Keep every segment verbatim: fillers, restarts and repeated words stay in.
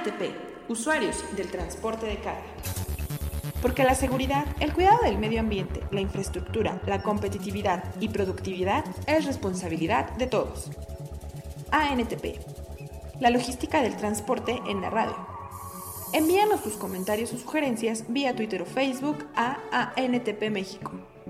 T P, usuarios del transporte de carga. Porque la seguridad, el cuidado del medio ambiente, la infraestructura, la competitividad y productividad es responsabilidad de todos. A N T P, la logística del transporte en la radio. Envíanos tus comentarios o sugerencias vía Twitter o Facebook a A N T P México.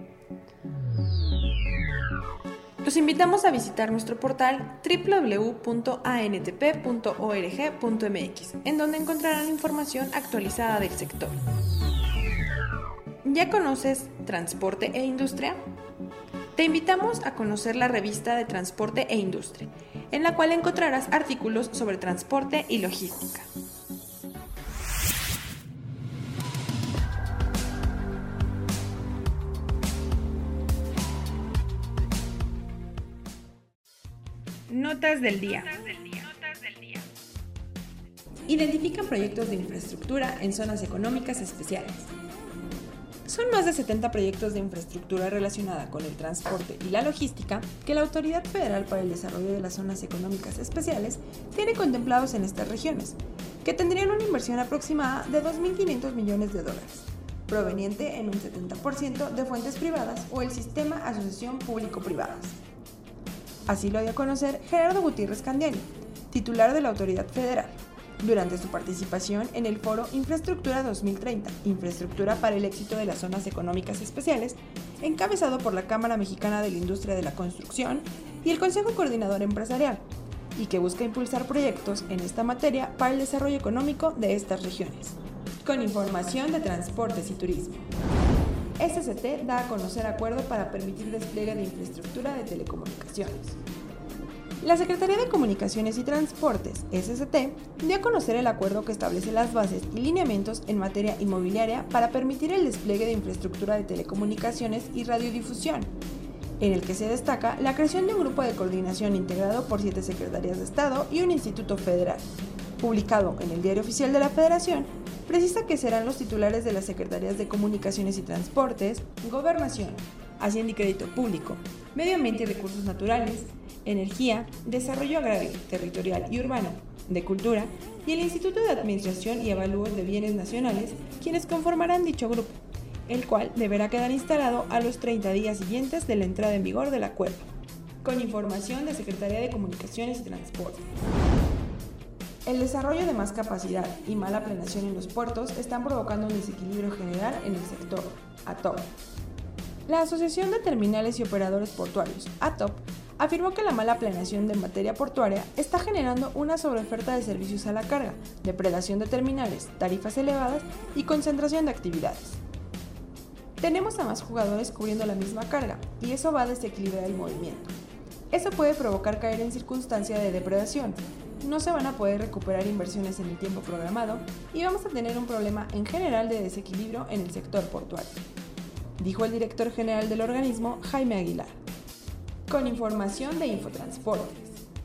Los invitamos a visitar nuestro portal doble u doble u doble u punto a n t p punto org punto m x, en donde encontrarán información actualizada del sector. ¿Ya conoces Transporte e Industria? Te invitamos a conocer la revista de Transporte e Industria, en la cual encontrarás artículos sobre transporte y logística. Notas del día. Identifican proyectos de infraestructura en zonas económicas especiales. Son más de setenta proyectos de infraestructura relacionada con el transporte y la logística que la Autoridad Federal para el Desarrollo de las Zonas Económicas Especiales tiene contemplados en estas regiones, que tendrían una inversión aproximada de dos mil quinientos millones de dólares, proveniente en un setenta por ciento de fuentes privadas o el sistema asociación público-privadas. Así lo dio a conocer Gerardo Gutiérrez Candiani, titular de la Autoridad Federal, durante su participación en el foro Infraestructura dos mil treinta, Infraestructura para el éxito de las zonas económicas especiales, encabezado por la Cámara Mexicana de la Industria de la Construcción y el Consejo Coordinador Empresarial, y que busca impulsar proyectos en esta materia para el desarrollo económico de estas regiones. Con información de Transportes y Turismo. S C T da a conocer acuerdo para permitir despliegue de infraestructura de telecomunicaciones. La Secretaría de Comunicaciones y Transportes, S C T, dio a conocer el acuerdo que establece las bases y lineamientos en materia inmobiliaria para permitir el despliegue de infraestructura de telecomunicaciones y radiodifusión, en el que se destaca la creación de un grupo de coordinación integrado por siete secretarías de Estado y un instituto federal. Publicado en el Diario Oficial de la Federación, precisa que serán los titulares de las Secretarías de Comunicaciones y Transportes, Gobernación, Hacienda y Crédito Público, Medio Ambiente y Recursos Naturales, Energía, Desarrollo Agrario, Territorial y Urbano, de Cultura y el Instituto de Administración y Avalúo de Bienes Nacionales, quienes conformarán dicho grupo, el cual deberá quedar instalado a los treinta días siguientes de la entrada en vigor del acuerdo. Con información de Secretaría de Comunicaciones y Transporte. El desarrollo de más capacidad y mala planeación en los puertos están provocando un desequilibrio general en el sector, A T O P. La Asociación de Terminales y Operadores Portuarios, A T O P, afirmó que la mala planeación de materia portuaria está generando una sobreoferta de servicios a la carga, depredación de terminales, tarifas elevadas y concentración de actividades. Tenemos a más jugadores cubriendo la misma carga y eso va a desequilibrar el movimiento. Eso puede provocar caer en circunstancia de depredación. No se van a poder recuperar inversiones en el tiempo programado y vamos a tener un problema en general de desequilibrio en el sector portuario, dijo el director general del organismo, Jaime Aguilar. Con información de Infotransportes.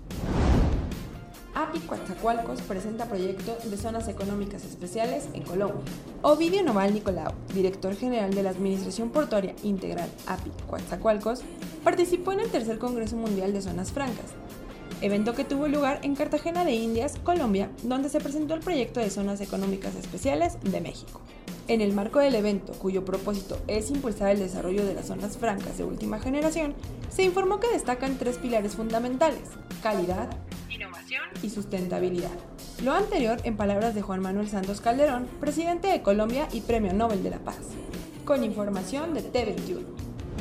A P I Coatzacoalcos presenta proyecto de zonas económicas especiales en Colombia. Ovidio Noval Nicolau, director general de la Administración Portuaria Integral A P I Coatzacoalcos, participó en el tercer Congreso Mundial de Zonas Francas, evento que tuvo lugar en Cartagena de Indias, Colombia, donde se presentó el proyecto de zonas económicas especiales de México. En el marco del evento, cuyo propósito es impulsar el desarrollo de las zonas francas de última generación, se informó que destacan tres pilares fundamentales: calidad, innovación y sustentabilidad. Lo anterior en palabras de Juan Manuel Santos Calderón, presidente de Colombia y Premio Nobel de la Paz. Con información de T veintiuno.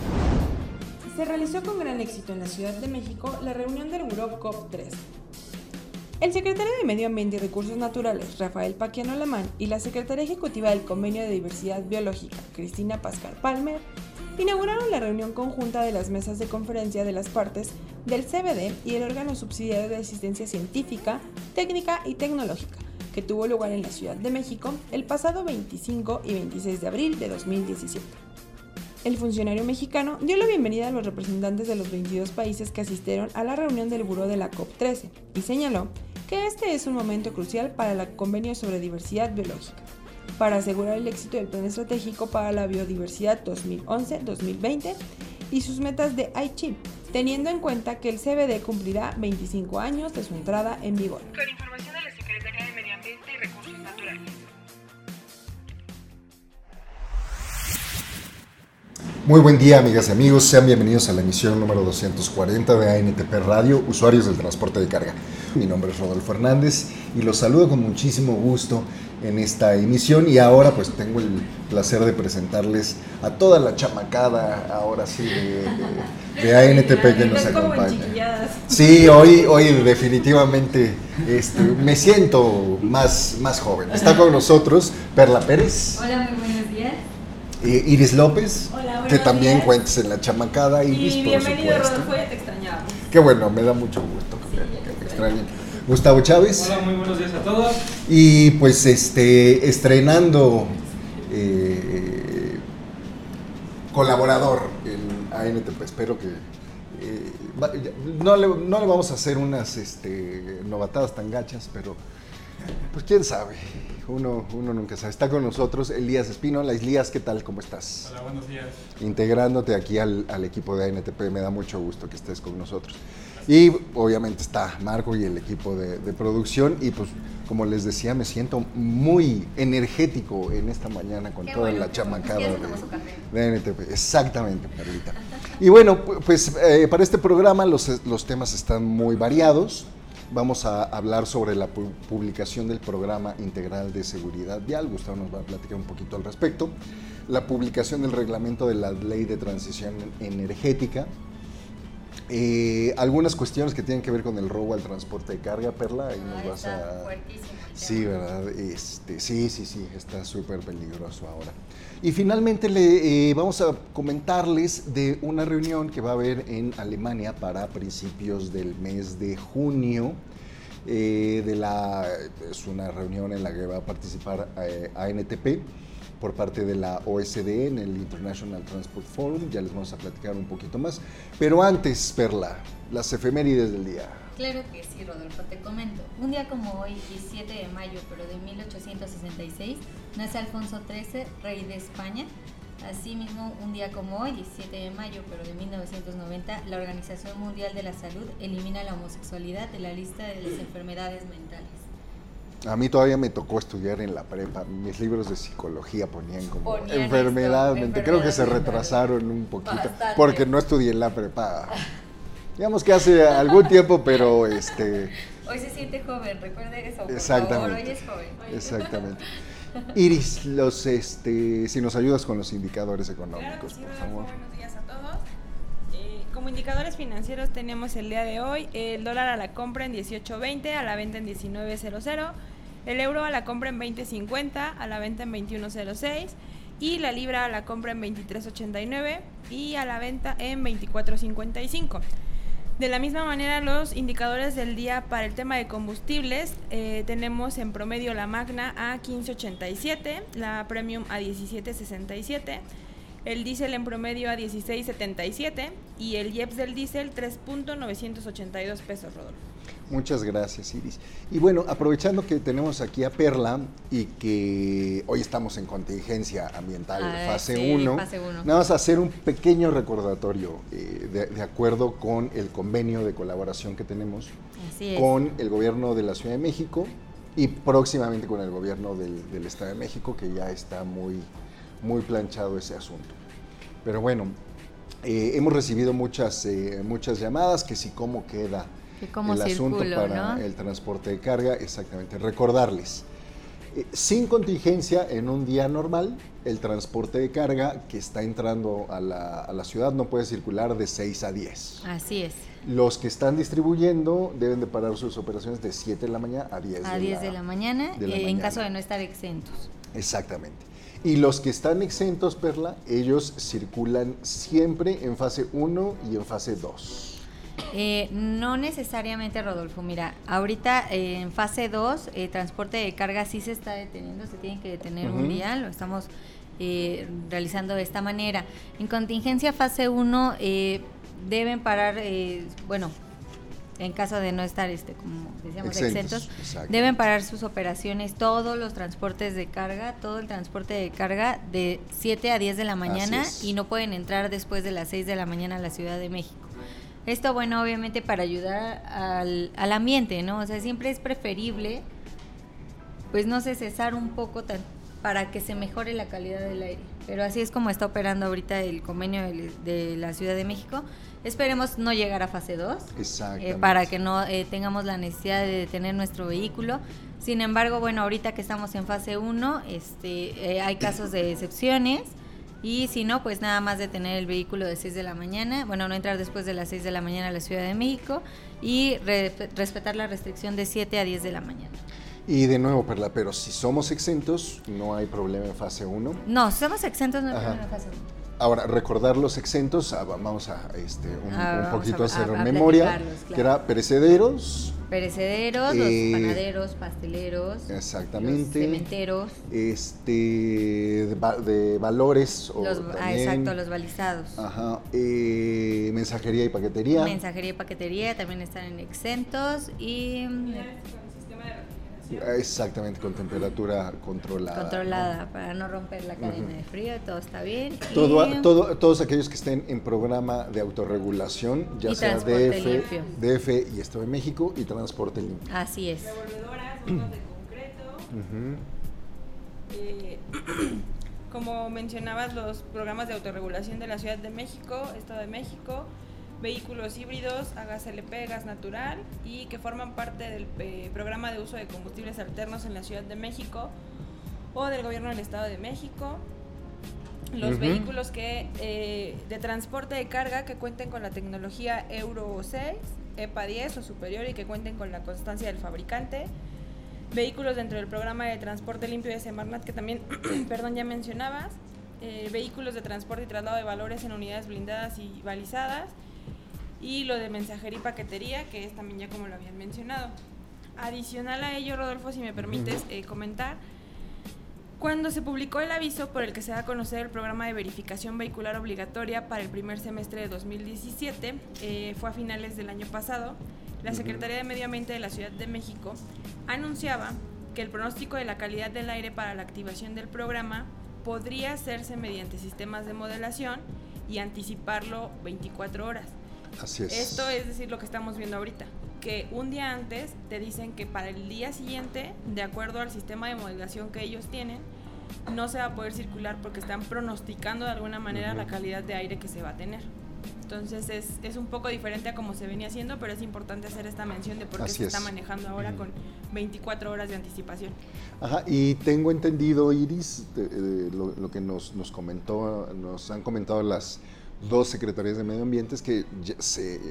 Se realizó con gran éxito en la Ciudad de México la reunión del Buró COP trece. El secretario de Medio Ambiente y Recursos Naturales, Rafael Paquiano Alamán, y la secretaria ejecutiva del Convenio de Diversidad Biológica, Cristina Pascal Palmer, inauguraron la reunión conjunta de las mesas de conferencia de las partes del C B D y el órgano subsidiario de asistencia científica, técnica y tecnológica, que tuvo lugar en la Ciudad de México el pasado veinticinco y veintiséis de abril de dos mil diecisiete. El funcionario mexicano dio la bienvenida a los representantes de los veintidós países que asistieron a la reunión del Buró de la COP trece y señaló que este es un momento crucial para el Convenio sobre Diversidad Biológica, para asegurar el éxito del Plan Estratégico para la Biodiversidad dos mil once a dos mil veinte y sus metas de Aichi, teniendo en cuenta que el C B D cumplirá veinticinco años de su entrada en vigor. Con información de la Secretaría de Medio Ambiente y Muy buen día, amigas y amigos, sean bienvenidos a la emisión número doscientos cuarenta de A N T P Radio, usuarios del transporte de carga. Mi nombre es Rodolfo Hernández y los saludo con muchísimo gusto en esta emisión, y ahora pues tengo el placer de presentarles a toda la chamacada, ahora sí, de, de, de A N T P que nos acompaña. Sí, hoy, hoy definitivamente este, me siento más, más joven. Está con nosotros Perla Pérez. Hola, muy buenos días. Eh, Iris López, Hola, que también días. cuentes en la chamacada. Iris, y por bienvenido, supuesto. Rodolfo, ya te extrañamos. Qué bueno, me da mucho gusto que, Sí, me, que me extrañen. Gustavo Chávez. Hola, muy buenos días a todos. Y pues este estrenando eh, colaborador en A N T P. Espero que eh, va, no, le, no le vamos a hacer unas este, novatadas tan gachas, pero pues quién sabe. Uno, uno nunca sabe. Está con nosotros Elías Espino. Hola, Elías, ¿qué tal? ¿Cómo estás? Hola, buenos días. Integrándote aquí al, al equipo de A N T P, me da mucho gusto que estés con nosotros. Y obviamente está Marco y el equipo de, de producción, y pues como les decía, me siento muy energético en esta mañana con Qué toda bueno, la chamacada de, de de A N T P. Exactamente, Perlita. Y bueno, pues eh, para este programa los, los temas están muy variados. Vamos a hablar sobre la pu- publicación del Programa Integral de Seguridad Vial. Gustavo nos va a platicar un poquito al respecto. La publicación del reglamento de la Ley de Transición Energética. Eh, algunas cuestiones que tienen que ver con el robo al transporte de carga, Perla. Ahí nos Ah, vas está a... fuertísimo el tema. Sí, ¿verdad? Este, sí, sí, sí, está súper peligroso ahora. Y finalmente le, eh, vamos a comentarles de una reunión que va a haber en Alemania para principios del mes de junio. Eh, de la, es una reunión en la que va a participar eh, A N T P por parte de la O S D en el International Transport Forum. Ya les vamos a platicar un poquito más. Pero antes, Perla, las efemérides del día. Claro que sí, Rodolfo, te comento. Un día como hoy, diecisiete de mayo, pero de mil ochocientos sesenta y seis, nace Alfonso trece, rey de España. Asimismo, un día como hoy, diecisiete de mayo, pero de mil novecientos noventa, la Organización Mundial de la Salud elimina la homosexualidad de la lista de las enfermedades mentales. A mí todavía me tocó estudiar en la prepa. Mis libros de psicología ponían como Ponían enfermedad esto, mental. Creo que se enfermedades retrasaron un poquito Bastante. porque no estudié en la prepa. Digamos que hace algún tiempo, pero este... Hoy se siente joven, recuerde eso, por Exactamente. favor, hoy es joven. Exactamente. Iris, los, este, si nos ayudas con los indicadores económicos, Claro que sí, por Rodolfo, favor. buenos días a todos. Eh, como indicadores financieros tenemos el día de hoy el dólar a la compra en dieciocho veinte, a la venta en diecinueve cero cero, el euro a la compra en veinte cincuenta, a la venta en veintiuno cero seis, y la libra a la compra en veintitrés ochenta y nueve y a la venta en veinticuatro cincuenta y cinco. De la misma manera, los indicadores del día para el tema de combustibles, eh, tenemos en promedio la Magna a quince ochenta y siete, la Premium a diecisiete sesenta y siete, el diésel en promedio a dieciséis setenta y siete y el I E P S del diésel tres punto novecientos ochenta y dos pesos, Rodolfo. Muchas gracias, Iris. Y bueno, aprovechando que tenemos aquí a Perla y que hoy estamos en contingencia ambiental Ah, fase sí, uno, fase uno. nada más hacer un pequeño recordatorio eh, de, de acuerdo con el convenio de colaboración que tenemos Así es. con el gobierno de la Ciudad de México y próximamente con el gobierno del, del Estado de México, que ya está muy, muy planchado ese asunto. Pero bueno, eh, hemos recibido muchas, eh, muchas llamadas, que si cómo queda Que como el asunto circulo, para ¿no? el transporte de carga. Exactamente, recordarles, eh, sin contingencia en un día normal, el transporte de carga que está entrando a la, a la ciudad no puede circular de seis a diez. Así es. Los que están distribuyendo deben de parar sus operaciones de siete de la mañana a diez, A de, diez la, de la mañana, de la eh, en mañana. caso de no estar exentos. Exactamente. Y los que están exentos, Perla, ellos circulan siempre en fase uno y en fase dos. Eh, no necesariamente, Rodolfo. Mira, ahorita eh, en fase dos, eh, transporte de carga sí se está deteniendo, se tiene que detener Uh-huh. un día, lo estamos eh, realizando de esta manera. En contingencia fase uno eh, deben parar, eh, bueno, en caso de no estar, este, como decíamos, Exentos, exentos, exacto. deben parar sus operaciones, todos los transportes de carga, todo el transporte de carga de siete a diez de la mañana, Así es. y no pueden entrar después de las seis de la mañana a la Ciudad de México. Esto, bueno, obviamente para ayudar al, al ambiente, ¿no? O sea, siempre es preferible, pues no sé, cesar un poco tan, para que se mejore la calidad del aire. Pero así es como está operando ahorita el convenio de, de la Ciudad de México. Esperemos no llegar a fase dos, eh, para que no eh, tengamos la necesidad de detener nuestro vehículo. Sin embargo, bueno, ahorita que estamos en fase uno, este, eh, hay casos de excepciones. Y si no, pues nada más detener el vehículo de seis de la mañana, bueno, no entrar después de las seis de la mañana a la Ciudad de México y re- respetar la restricción de siete a diez de la mañana. Y de nuevo, Perla, pero si somos exentos, no hay problema en fase uno. No, si somos exentos, no hay problema en fase uno. Ahora, recordar los exentos, ah, vamos a este, un, ah, un poquito a, hacer a, a memoria, claro. Que era perecederos. Perecederos, eh, los panaderos, pasteleros, exactamente, los cementeros. Este, de, de valores. O los, ah, exacto, los balizados. Ajá, eh, mensajería y paquetería. Mensajería y paquetería también están en exentos y... Exactamente, con temperatura controlada. Controlada, ¿no? Para no romper la cadena uh-huh. de frío, todo está bien. Todo, y... todo, todos aquellos que estén en programa de autorregulación, ya y sea D F, D F y Estado de México, y transporte limpio. Así es. Revolvedoras, bonos de concreto. Uh-huh. eh, como mencionabas, los programas de autorregulación de la Ciudad de México, Estado de México, vehículos híbridos a gas L P, gas natural, y que forman parte del eh, programa de uso de combustibles alternos en la Ciudad de México o del Gobierno del Estado de México. Los uh-huh. vehículos que eh, de transporte de carga que cuenten con la tecnología Euro seis, E P A diez o superior y que cuenten con la constancia del fabricante. Vehículos dentro del programa de transporte limpio de Semarnat, que también, perdón, ya mencionabas. Eh, vehículos de transporte y traslado de valores en unidades blindadas y balizadas. Y lo de mensajería y paquetería, que es también ya como lo habían mencionado. Adicional a ello, Rodolfo, si me permites eh, comentar, cuando se publicó el aviso por el que se da a conocer el programa de verificación vehicular obligatoria para el primer semestre de dos mil diecisiete, eh, fue a finales del año pasado, la Secretaría de Medio Ambiente de la Ciudad de México anunciaba que el pronóstico de la calidad del aire para la activación del programa podría hacerse mediante sistemas de modelación y anticiparlo veinticuatro horas. Así es. Esto es decir lo que estamos viendo ahorita, que un día antes te dicen que para el día siguiente, de acuerdo al sistema de modelación que ellos tienen, no se va a poder circular porque están pronosticando de alguna manera uh-huh. la calidad de aire que se va a tener. Entonces es, es un poco diferente a como se venía haciendo, pero es importante hacer esta mención de por qué Así se es. está manejando ahora uh-huh. con veinticuatro horas de anticipación. Ajá, y tengo entendido, Iris, de, de, lo, lo que nos, nos comentó, nos han comentado las dos secretarías de Medio Ambiente, es que se,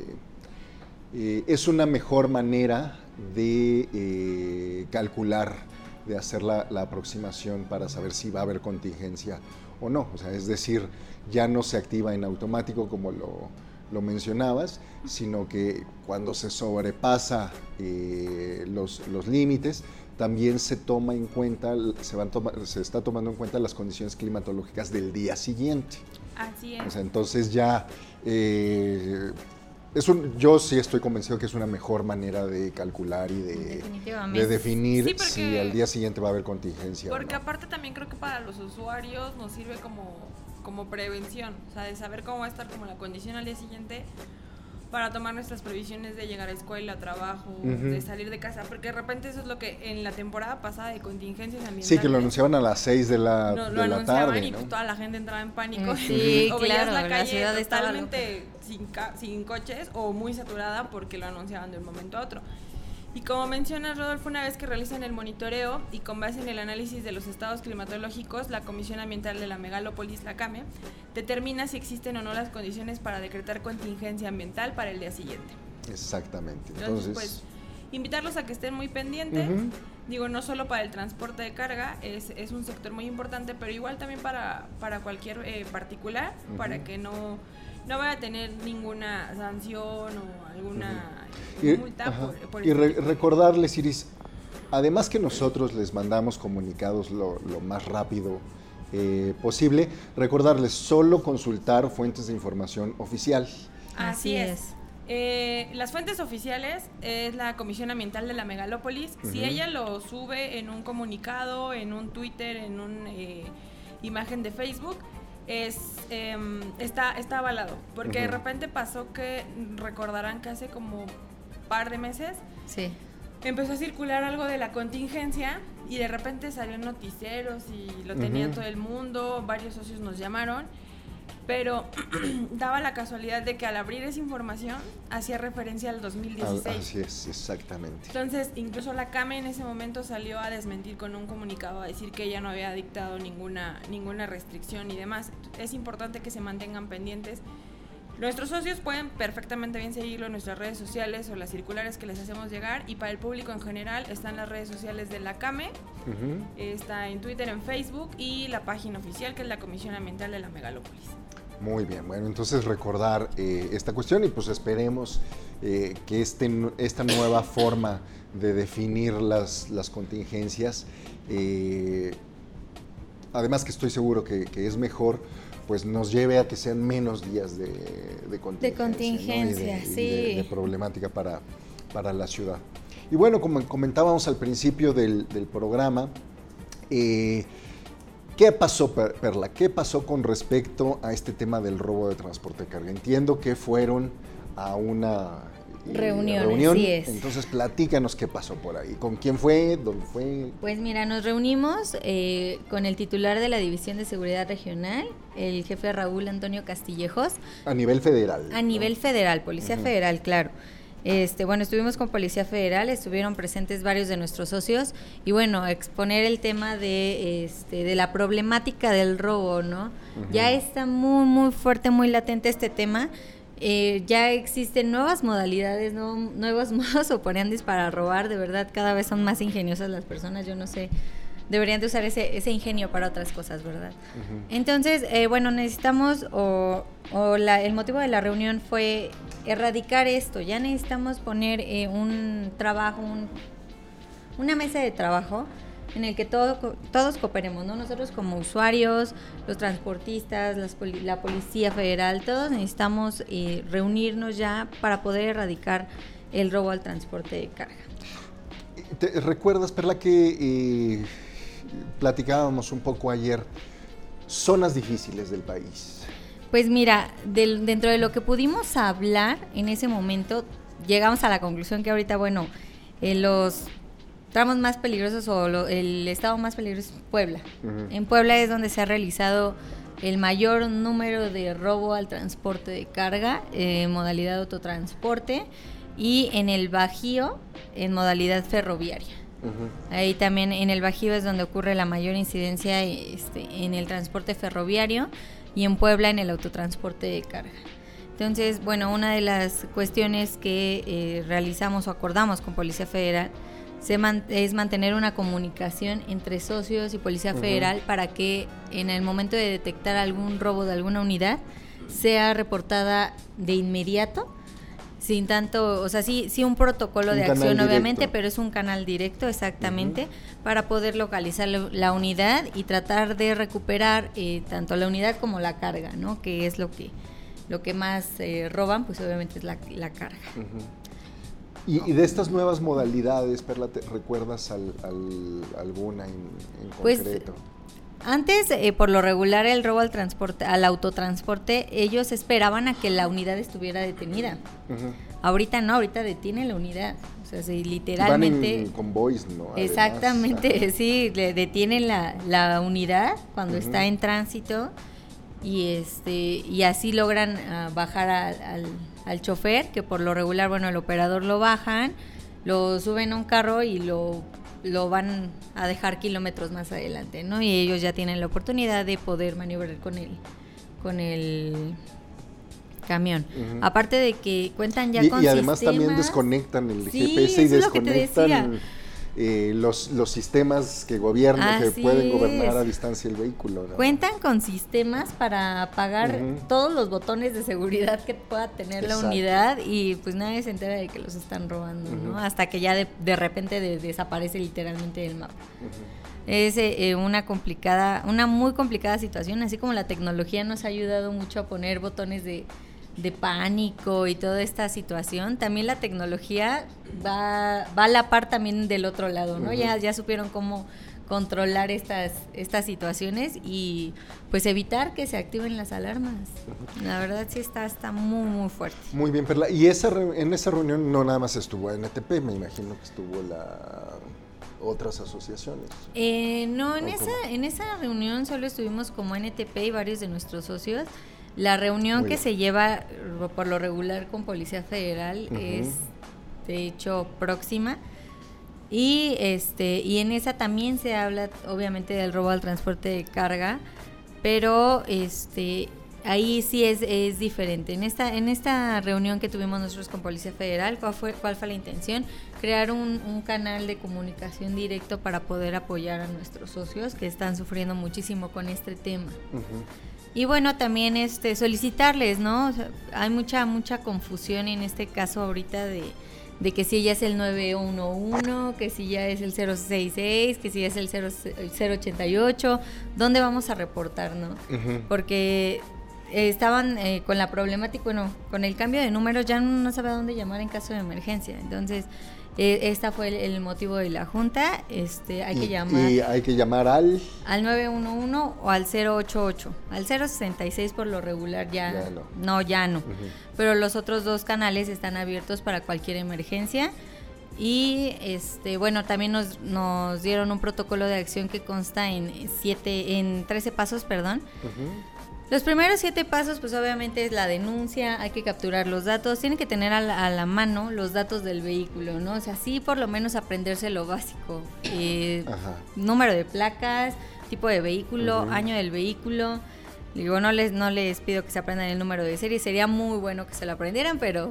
eh, es una mejor manera de eh, calcular, de hacer la, la aproximación para saber si va a haber contingencia o no. O sea, es decir, ya no se activa en automático como lo, lo mencionabas, sino que cuando se sobrepasa eh, los, los límites, también se toma en cuenta, se, van toma, se está tomando en cuenta las condiciones climatológicas del día siguiente. Así es. O sea, entonces ya, eh, es un, yo sí estoy convencido que es una mejor manera de calcular y de, de definir sí, porque, si al día siguiente va a haber contingencia. Porque o no. aparte también creo que para los usuarios nos sirve como, como prevención, o sea, de saber cómo va a estar como la condición al día siguiente, para tomar nuestras previsiones de llegar a escuela, trabajo, uh-huh. de salir de casa, porque de repente eso es lo que en la temporada pasada de contingencias ambientales. Sí, que lo anunciaban a las seis de la, no, de lo la anunciaban tarde, y ¿no? pues toda la gente entraba en pánico. Sí, o claro, veías la calle la ciudad totalmente sin, ca- sin coches o muy saturada porque lo anunciaban de un momento a otro. Y como mencionas, Rodolfo, una vez que realizan el monitoreo y con base en el análisis de los estados climatológicos, la Comisión Ambiental de la Megalópolis, la CAME, determina si existen o no las condiciones para decretar contingencia ambiental para el día siguiente. Exactamente. Entonces, Entonces pues, invitarlos a que estén muy pendientes. Uh-huh. Digo, no solo para el transporte de carga, es, es un sector muy importante, pero igual también para, para cualquier eh, particular, uh-huh. para que no... no vaya a tener ninguna sanción o alguna uh-huh. multa. Y, por, por y re- recordarles, Iris, además que nosotros les mandamos comunicados lo, lo más rápido eh, posible, recordarles solo consultar fuentes de información oficial. Así es. Eh, las fuentes oficiales es la Comisión Ambiental de la Megalópolis. Uh-huh. Si ella lo sube en un comunicado, en un Twitter, en una eh, imagen de Facebook, es eh, está, está avalado, porque uh-huh. de repente pasó que recordarán que hace como un par de meses sí. empezó a circular algo de la contingencia y de repente salió en noticieros y lo tenía uh-huh. todo el mundo, varios socios nos llamaron, pero daba la casualidad de que al abrir esa información hacía referencia al dos mil dieciséis. Así es, exactamente. Entonces, incluso la CAME en ese momento salió a desmentir con un comunicado, a decir que ella no había dictado ninguna, ninguna restricción y demás. Es importante que se mantengan pendientes. Nuestros socios pueden perfectamente bien seguirlo en nuestras redes sociales o las circulares que les hacemos llegar, y para el público en general están las redes sociales de la CAME, uh-huh. está en Twitter, en Facebook, y la página oficial, que es la Comisión Ambiental de la Megalópolis. Muy bien, bueno, entonces recordar eh, esta cuestión, y pues esperemos eh, que este, esta nueva forma de definir las, las contingencias, eh, además que estoy seguro que, que es mejor, pues nos lleve a que sean menos días de, de contingencia, de contingencia, ¿no? y de, sí. y de, de problemática para, para la ciudad. Y bueno, como comentábamos al principio del, del programa, eh, ¿qué pasó, Perla? ¿Qué pasó con respecto a este tema del robo de transporte de carga? Entiendo que fueron a una reunión, reunión. Así es. Entonces, platícanos qué pasó por ahí. ¿Con quién fue? ¿Dónde fue? Pues mira, nos reunimos eh, con el titular de la División de Seguridad Regional, el jefe Raúl Antonio Castillejos. A nivel federal. A nivel ¿no? federal, Policía uh-huh. Federal, claro. Este, bueno, estuvimos con Policía Federal, estuvieron presentes varios de nuestros socios y bueno, exponer el tema de, este, de la problemática del robo, ¿no? Uh-huh. Ya está muy, muy fuerte, muy latente este tema. Eh, ya existen nuevas modalidades, ¿no? Nuevos modos operandis para robar, de verdad cada vez son más ingeniosas las personas, yo no sé, deberían de usar ese, ese ingenio para otras cosas, ¿verdad? Uh-huh. Entonces, eh, bueno, necesitamos, o, o la, el motivo de la reunión fue erradicar esto, ya necesitamos poner eh, un trabajo, un, una mesa de trabajo en el que todo, todos cooperemos, ¿no? Nosotros como usuarios, los transportistas, las poli- la Policía Federal, todos necesitamos eh, reunirnos ya para poder erradicar el robo al transporte de carga. ¿Te recuerdas, Perla, que eh, platicábamos un poco ayer, zonas difíciles del país? Pues mira, del, dentro de lo que pudimos hablar en ese momento, llegamos a la conclusión que ahorita, bueno, eh, los tramos más peligrosos o lo, el estado más peligroso es Puebla. Uh-huh. En Puebla es donde se ha realizado el mayor número de robo al transporte de carga, en eh, modalidad autotransporte, y en el Bajío en modalidad ferroviaria. Uh-huh. Ahí también en el Bajío es donde ocurre la mayor incidencia este, en el transporte ferroviario, y en Puebla en el autotransporte de carga. Entonces, bueno, una de las cuestiones que eh, realizamos o acordamos con Policía Federal se man- es mantener una comunicación entre socios y Policía uh-huh. Federal para que en el momento de detectar algún robo de alguna unidad sea reportada de inmediato, sin tanto, o sea, sí, sí un protocolo un de acción obviamente, directo. Pero es un canal directo exactamente uh-huh. para poder localizar la, la unidad y tratar de recuperar eh, tanto la unidad como la carga, ¿no? Que es lo que lo que más eh, roban, pues obviamente es la, la carga. Uh-huh. Y, y de estas nuevas modalidades, Perla, ¿te recuerdas al, al, alguna en, en concreto? Pues, antes, eh, por lo regular, el robo al transporte, al autotransporte, ellos esperaban a que la unidad estuviera detenida. Uh-huh. Ahorita no, ahorita detienen la unidad. O sea, sí, literalmente. Van en convoys, ¿no? Exactamente, además. Sí, le detienen la, la unidad cuando uh-huh. está en tránsito y este y así logran uh, bajar a, al, al chofer, que por lo regular, bueno, el operador lo bajan, lo suben a un carro y lo lo van a dejar kilómetros más adelante, ¿no? Y ellos ya tienen la oportunidad de poder maniobrar con el con el camión. Uh-huh. Aparte de que cuentan ya y, con y además sistemas, también desconectan el sí, G P S y eso desconectan eh, los, los sistemas que gobiernan, Así que pueden gobernar es. a distancia el vehículo, ¿no? Cuentan con sistemas para apagar uh-huh. todos los botones de seguridad que pueda tener Exacto. la unidad y pues nadie se entera de que los están robando, uh-huh. ¿no? Hasta que ya de, de repente de, desaparece literalmente del mapa. Uh-huh. Es eh, una complicada, una muy complicada situación, así como la tecnología nos ha ayudado mucho a poner botones de de pánico y toda esta situación, también la tecnología va, va a la par también del otro lado, ¿no? Uh-huh. Ya, ya supieron cómo controlar estas, estas situaciones y pues evitar que se activen las alarmas. Uh-huh. La verdad sí está, está muy, muy fuerte. Muy bien, Perla. Y esa en esa reunión no nada más estuvo N T P, me imagino que estuvo la... otras asociaciones. Eh, no, en esa, cómo? en esa reunión solo estuvimos como N T P y varios de nuestros socios. La reunión Muy que bien. se lleva por lo regular con Policía Federal Uh-huh. es de hecho próxima. Y este y en esa también se habla obviamente del robo al transporte de carga, pero este ahí sí es, es diferente. En esta en esta reunión que tuvimos nosotros con Policía Federal, ¿cuál fue, cuál fue la intención? Crear un, un canal de comunicación directo para poder apoyar a nuestros socios que están sufriendo muchísimo con este tema. Uh-huh. Y bueno, también este solicitarles, ¿no? O sea, hay mucha mucha confusión en este caso ahorita de de que si ya es el nueve uno uno, que si ya es el cero sesenta y seis, que si ya es el, cero, el cero ochenta y ocho, ¿dónde vamos a reportar, no? Uh-huh. Porque eh, estaban eh, con la problemática, bueno, con el cambio de números ya no, no sabe a dónde llamar en caso de emergencia. Entonces, eh, este fue el, el motivo de la junta. Este, hay y, que llamar y hay que llamar al al nueve uno uno o al cero ochenta y ocho. Al cero sesenta y seis por lo regular ya, Ya no. no, ya no. Uh-huh. Pero los otros dos canales están abiertos para cualquier emergencia. Y este bueno, también nos, nos dieron un protocolo de acción que consta en siete, en trece pasos, perdón. Uh-huh. Los primeros siete pasos, pues obviamente es la denuncia, hay que capturar los datos, tienen que tener a la, a la mano los datos del vehículo, ¿no? O sea, sí por lo menos aprenderse lo básico. Eh, número de placas, tipo de vehículo, uh-huh. año del vehículo. Digo, no les, no les pido que se aprendan el número de serie, sería muy bueno que se lo aprendieran, pero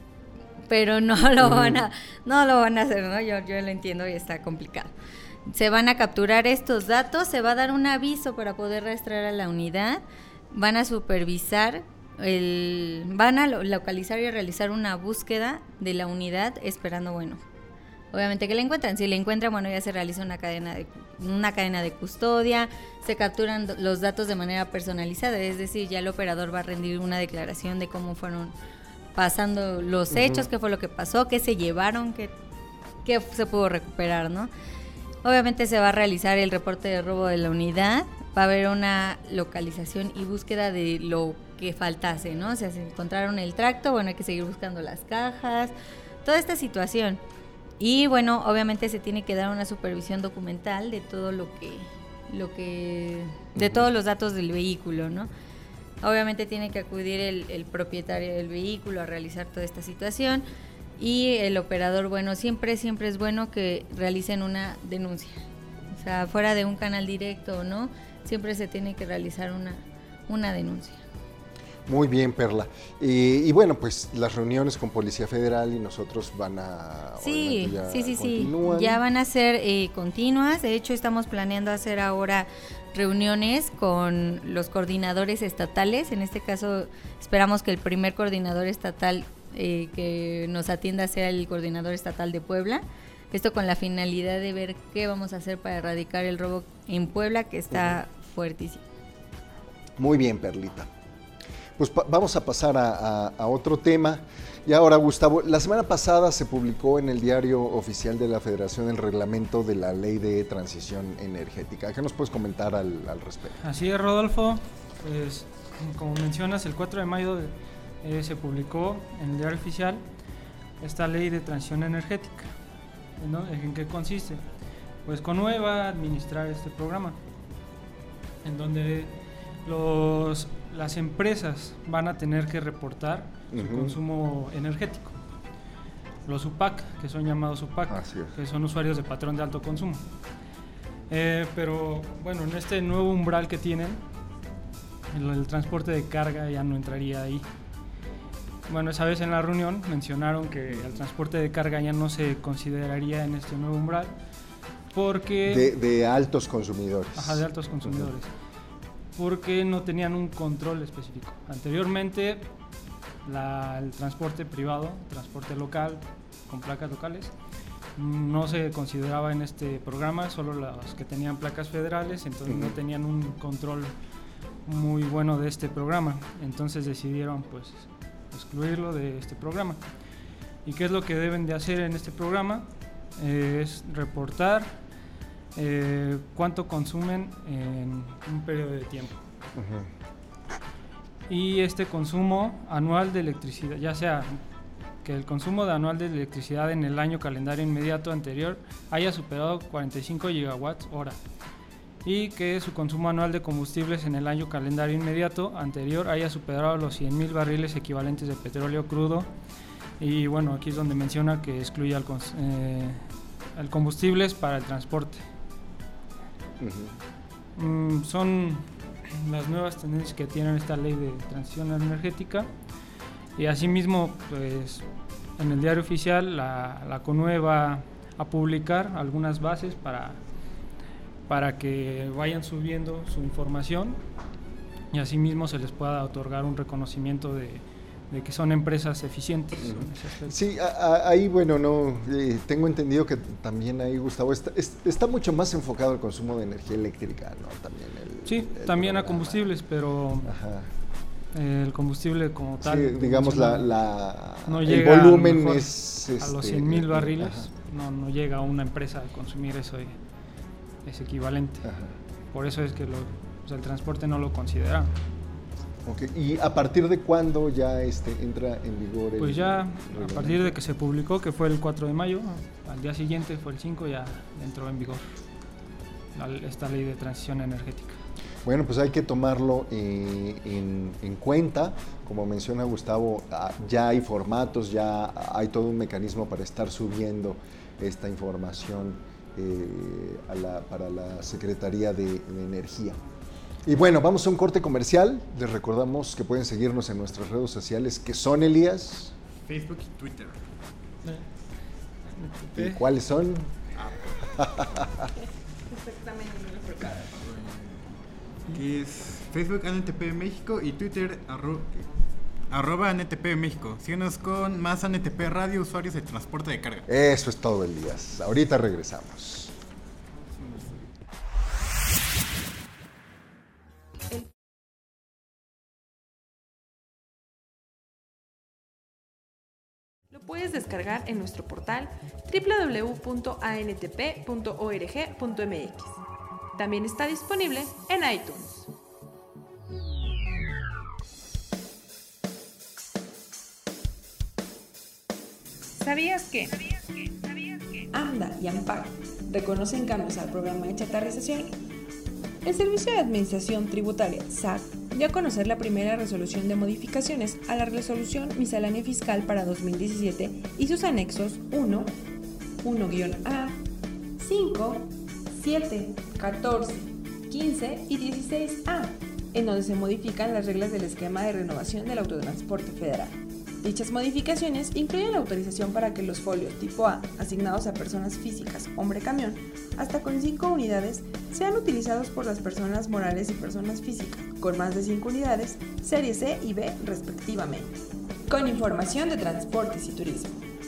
pero no lo uh-huh. van a, no lo van a hacer, ¿no? Yo, yo lo entiendo y está complicado. Se van a capturar estos datos, se va a dar un aviso para poder rastrear a la unidad. Van a supervisar, el, van a localizar y realizar una búsqueda de la unidad esperando, bueno, obviamente que la encuentran. Si la encuentran, bueno, ya se realiza una cadena de una cadena de custodia, se capturan los datos de manera personalizada, es decir, ya el operador va a rendir una declaración de cómo fueron pasando los hechos, uh-huh. qué fue lo que pasó, qué se llevaron, qué, qué se pudo recuperar, ¿no? Obviamente se va a realizar el reporte de robo de la unidad. Va a haber una localización y búsqueda de lo que faltase, ¿no? O sea, se encontraron el tracto, bueno, hay que seguir buscando las cajas, toda esta situación. Y bueno, obviamente se tiene que dar una supervisión documental de todo lo que, lo que, de uh-huh. todos los datos del vehículo, ¿no? Obviamente tiene que acudir el, el propietario del vehículo a realizar toda esta situación y el operador, bueno, siempre, siempre es bueno que realicen una denuncia. O sea, fuera de un canal directo o no, siempre se tiene que realizar una, una denuncia. Muy bien, Perla. Y, y bueno, pues las reuniones con Policía Federal y nosotros van a... Sí, ya sí, sí, continúan. sí. Ya van a ser eh, continuas. De hecho, estamos planeando hacer ahora reuniones con los coordinadores estatales. En este caso, esperamos que el primer coordinador estatal eh, que nos atienda sea el coordinador estatal de Puebla. Esto con la finalidad de ver qué vamos a hacer para erradicar el robo en Puebla, que está uh-huh. fuertísimo. Muy bien, Perlita. Pues pa- vamos a pasar a, a, a otro tema. Y ahora, Gustavo, la semana pasada se publicó en el Diario Oficial de la Federación el reglamento de la Ley de Transición Energética. ¿Qué nos puedes comentar al, al respecto? Así es, Rodolfo. Pues, como mencionas, el cuatro de mayo de, eh, se publicó en el Diario Oficial esta Ley de Transición Energética. ¿No? ¿En qué consiste? Pues Conue va a administrar este programa, en donde los, las empresas van a tener que reportar uh-huh. su consumo energético. Los U P A C, que son llamados U P A C, que son usuarios de patrón de alto consumo. Eh, pero bueno, en este nuevo umbral que tienen, el, el transporte de carga ya no entraría ahí. Bueno, esa vez en la reunión mencionaron que el transporte de carga ya no se consideraría en este nuevo umbral porque... De, de altos consumidores. Ajá, de altos consumidores. Uh-huh. Porque no tenían un control específico. Anteriormente, la, el transporte privado, transporte local, con placas locales, no se consideraba en este programa, solo los que tenían placas federales, entonces uh-huh. no tenían un control muy bueno de este programa. Entonces decidieron, pues... excluirlo de este programa. ¿Y qué es lo que deben de hacer en este programa? Eh, es reportar eh, cuánto consumen en un periodo de tiempo. Uh-huh. Y este consumo anual de electricidad, ya sea que el consumo de anual de electricidad en el año calendario inmediato anterior haya superado cuarenta y cinco gigawatts hora y que su consumo anual de combustibles en el año calendario inmediato anterior haya superado los cien mil barriles equivalentes de petróleo crudo. Y bueno, aquí es donde menciona que excluye al cons- eh, el combustibles para el transporte. Uh-huh. Mm, son las nuevas tendencias que tiene esta ley de transición energética. Y asimismo, pues en el diario oficial la, la CONUE va a publicar algunas bases para, para que vayan subiendo su información y asimismo se les pueda otorgar un reconocimiento de, de que son empresas eficientes. Uh-huh. Sí, a, a, ahí bueno, no eh, tengo entendido que también ahí, Gustavo, está, está mucho más enfocado el consumo de energía eléctrica, ¿no? También el, sí, el también programa. A combustibles, pero... Ajá. El combustible como tal, sí, digamos la, la no el llega volumen a es a este, los cien mil barriles, no, no llega a una empresa a consumir eso, es equivalente. Ajá. Por eso es que lo, o sea, el transporte no lo considera. Okay. ¿Y a partir de cuándo ya este, entra en vigor? Pues el, ya el a partir de que se publicó, que fue el cuatro de mayo, al día siguiente fue el cinco, ya entró en vigor la, esta ley de transición energética. Bueno, pues hay que tomarlo eh, en, en cuenta. Como menciona Gustavo, ya hay formatos, ya hay todo un mecanismo para estar subiendo esta información eh, a la, para la Secretaría de, de Energía. Y bueno, vamos a un corte comercial. Les recordamos que pueden seguirnos en nuestras redes sociales, que son, Elías. Facebook y Twitter. ¿Y cuáles son? Exactamente. Que es Facebook A N T P México y Twitter arro, arroba A N T P México. Síguenos con más A N T P Radio, usuarios de transporte de carga. Eso es todo, Elías. Ahorita regresamos. Lo puedes descargar en nuestro portal doble u doble u doble u punto a n t p punto org punto m x. También está disponible en iTunes. ¿Sabías que? AMDA y AMPAC reconocen cambios al programa de chatarrización? El Servicio de Administración Tributaria, S A C, dio a conocer la primera resolución de modificaciones a la Resolución Miscelánea Fiscal para dos mil diecisiete y sus anexos uno, uno A, cinco, siete, catorce, quince y dieciséis A, en donde se modifican las reglas del esquema de renovación del autotransporte federal. Dichas modificaciones incluyen la autorización para que los folios tipo A, asignados a personas físicas, hombre-camión, hasta con cinco unidades, sean utilizados por las personas morales y personas físicas, con más de cinco unidades, serie C y B respectivamente. Con información de Transportes y Turismo.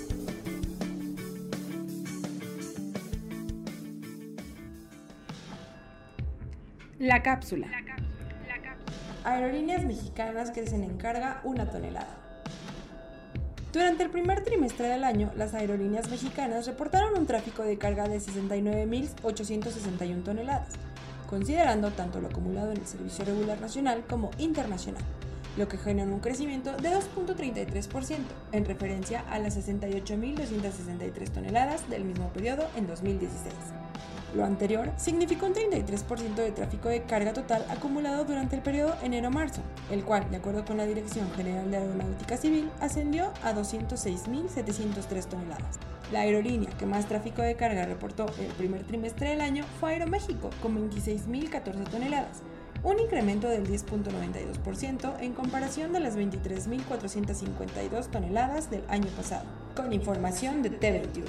La cápsula. Aerolíneas mexicanas crecen en carga una tonelada. Durante el primer trimestre del año, las aerolíneas mexicanas reportaron un tráfico de carga de sesenta y nueve mil ochocientos sesenta y una toneladas, considerando tanto lo acumulado en el servicio regular nacional como internacional, lo que genera un crecimiento de dos punto treinta y tres por ciento, en referencia a las sesenta y ocho mil doscientos sesenta y tres toneladas del mismo periodo en dos mil dieciséis. Lo anterior significó un treinta y tres por ciento de tráfico de carga total acumulado durante el periodo enero-marzo, el cual, de acuerdo con la Dirección General de Aeronáutica Civil, ascendió a doscientos seis mil setecientos tres toneladas. La aerolínea que más tráfico de carga reportó el primer trimestre del año fue Aeroméxico, con veintiséis mil catorce toneladas, un incremento del diez punto noventa y dos por ciento en comparación de las veintitrés mil cuatrocientos cincuenta y dos toneladas del año pasado, con información de T veintiuno.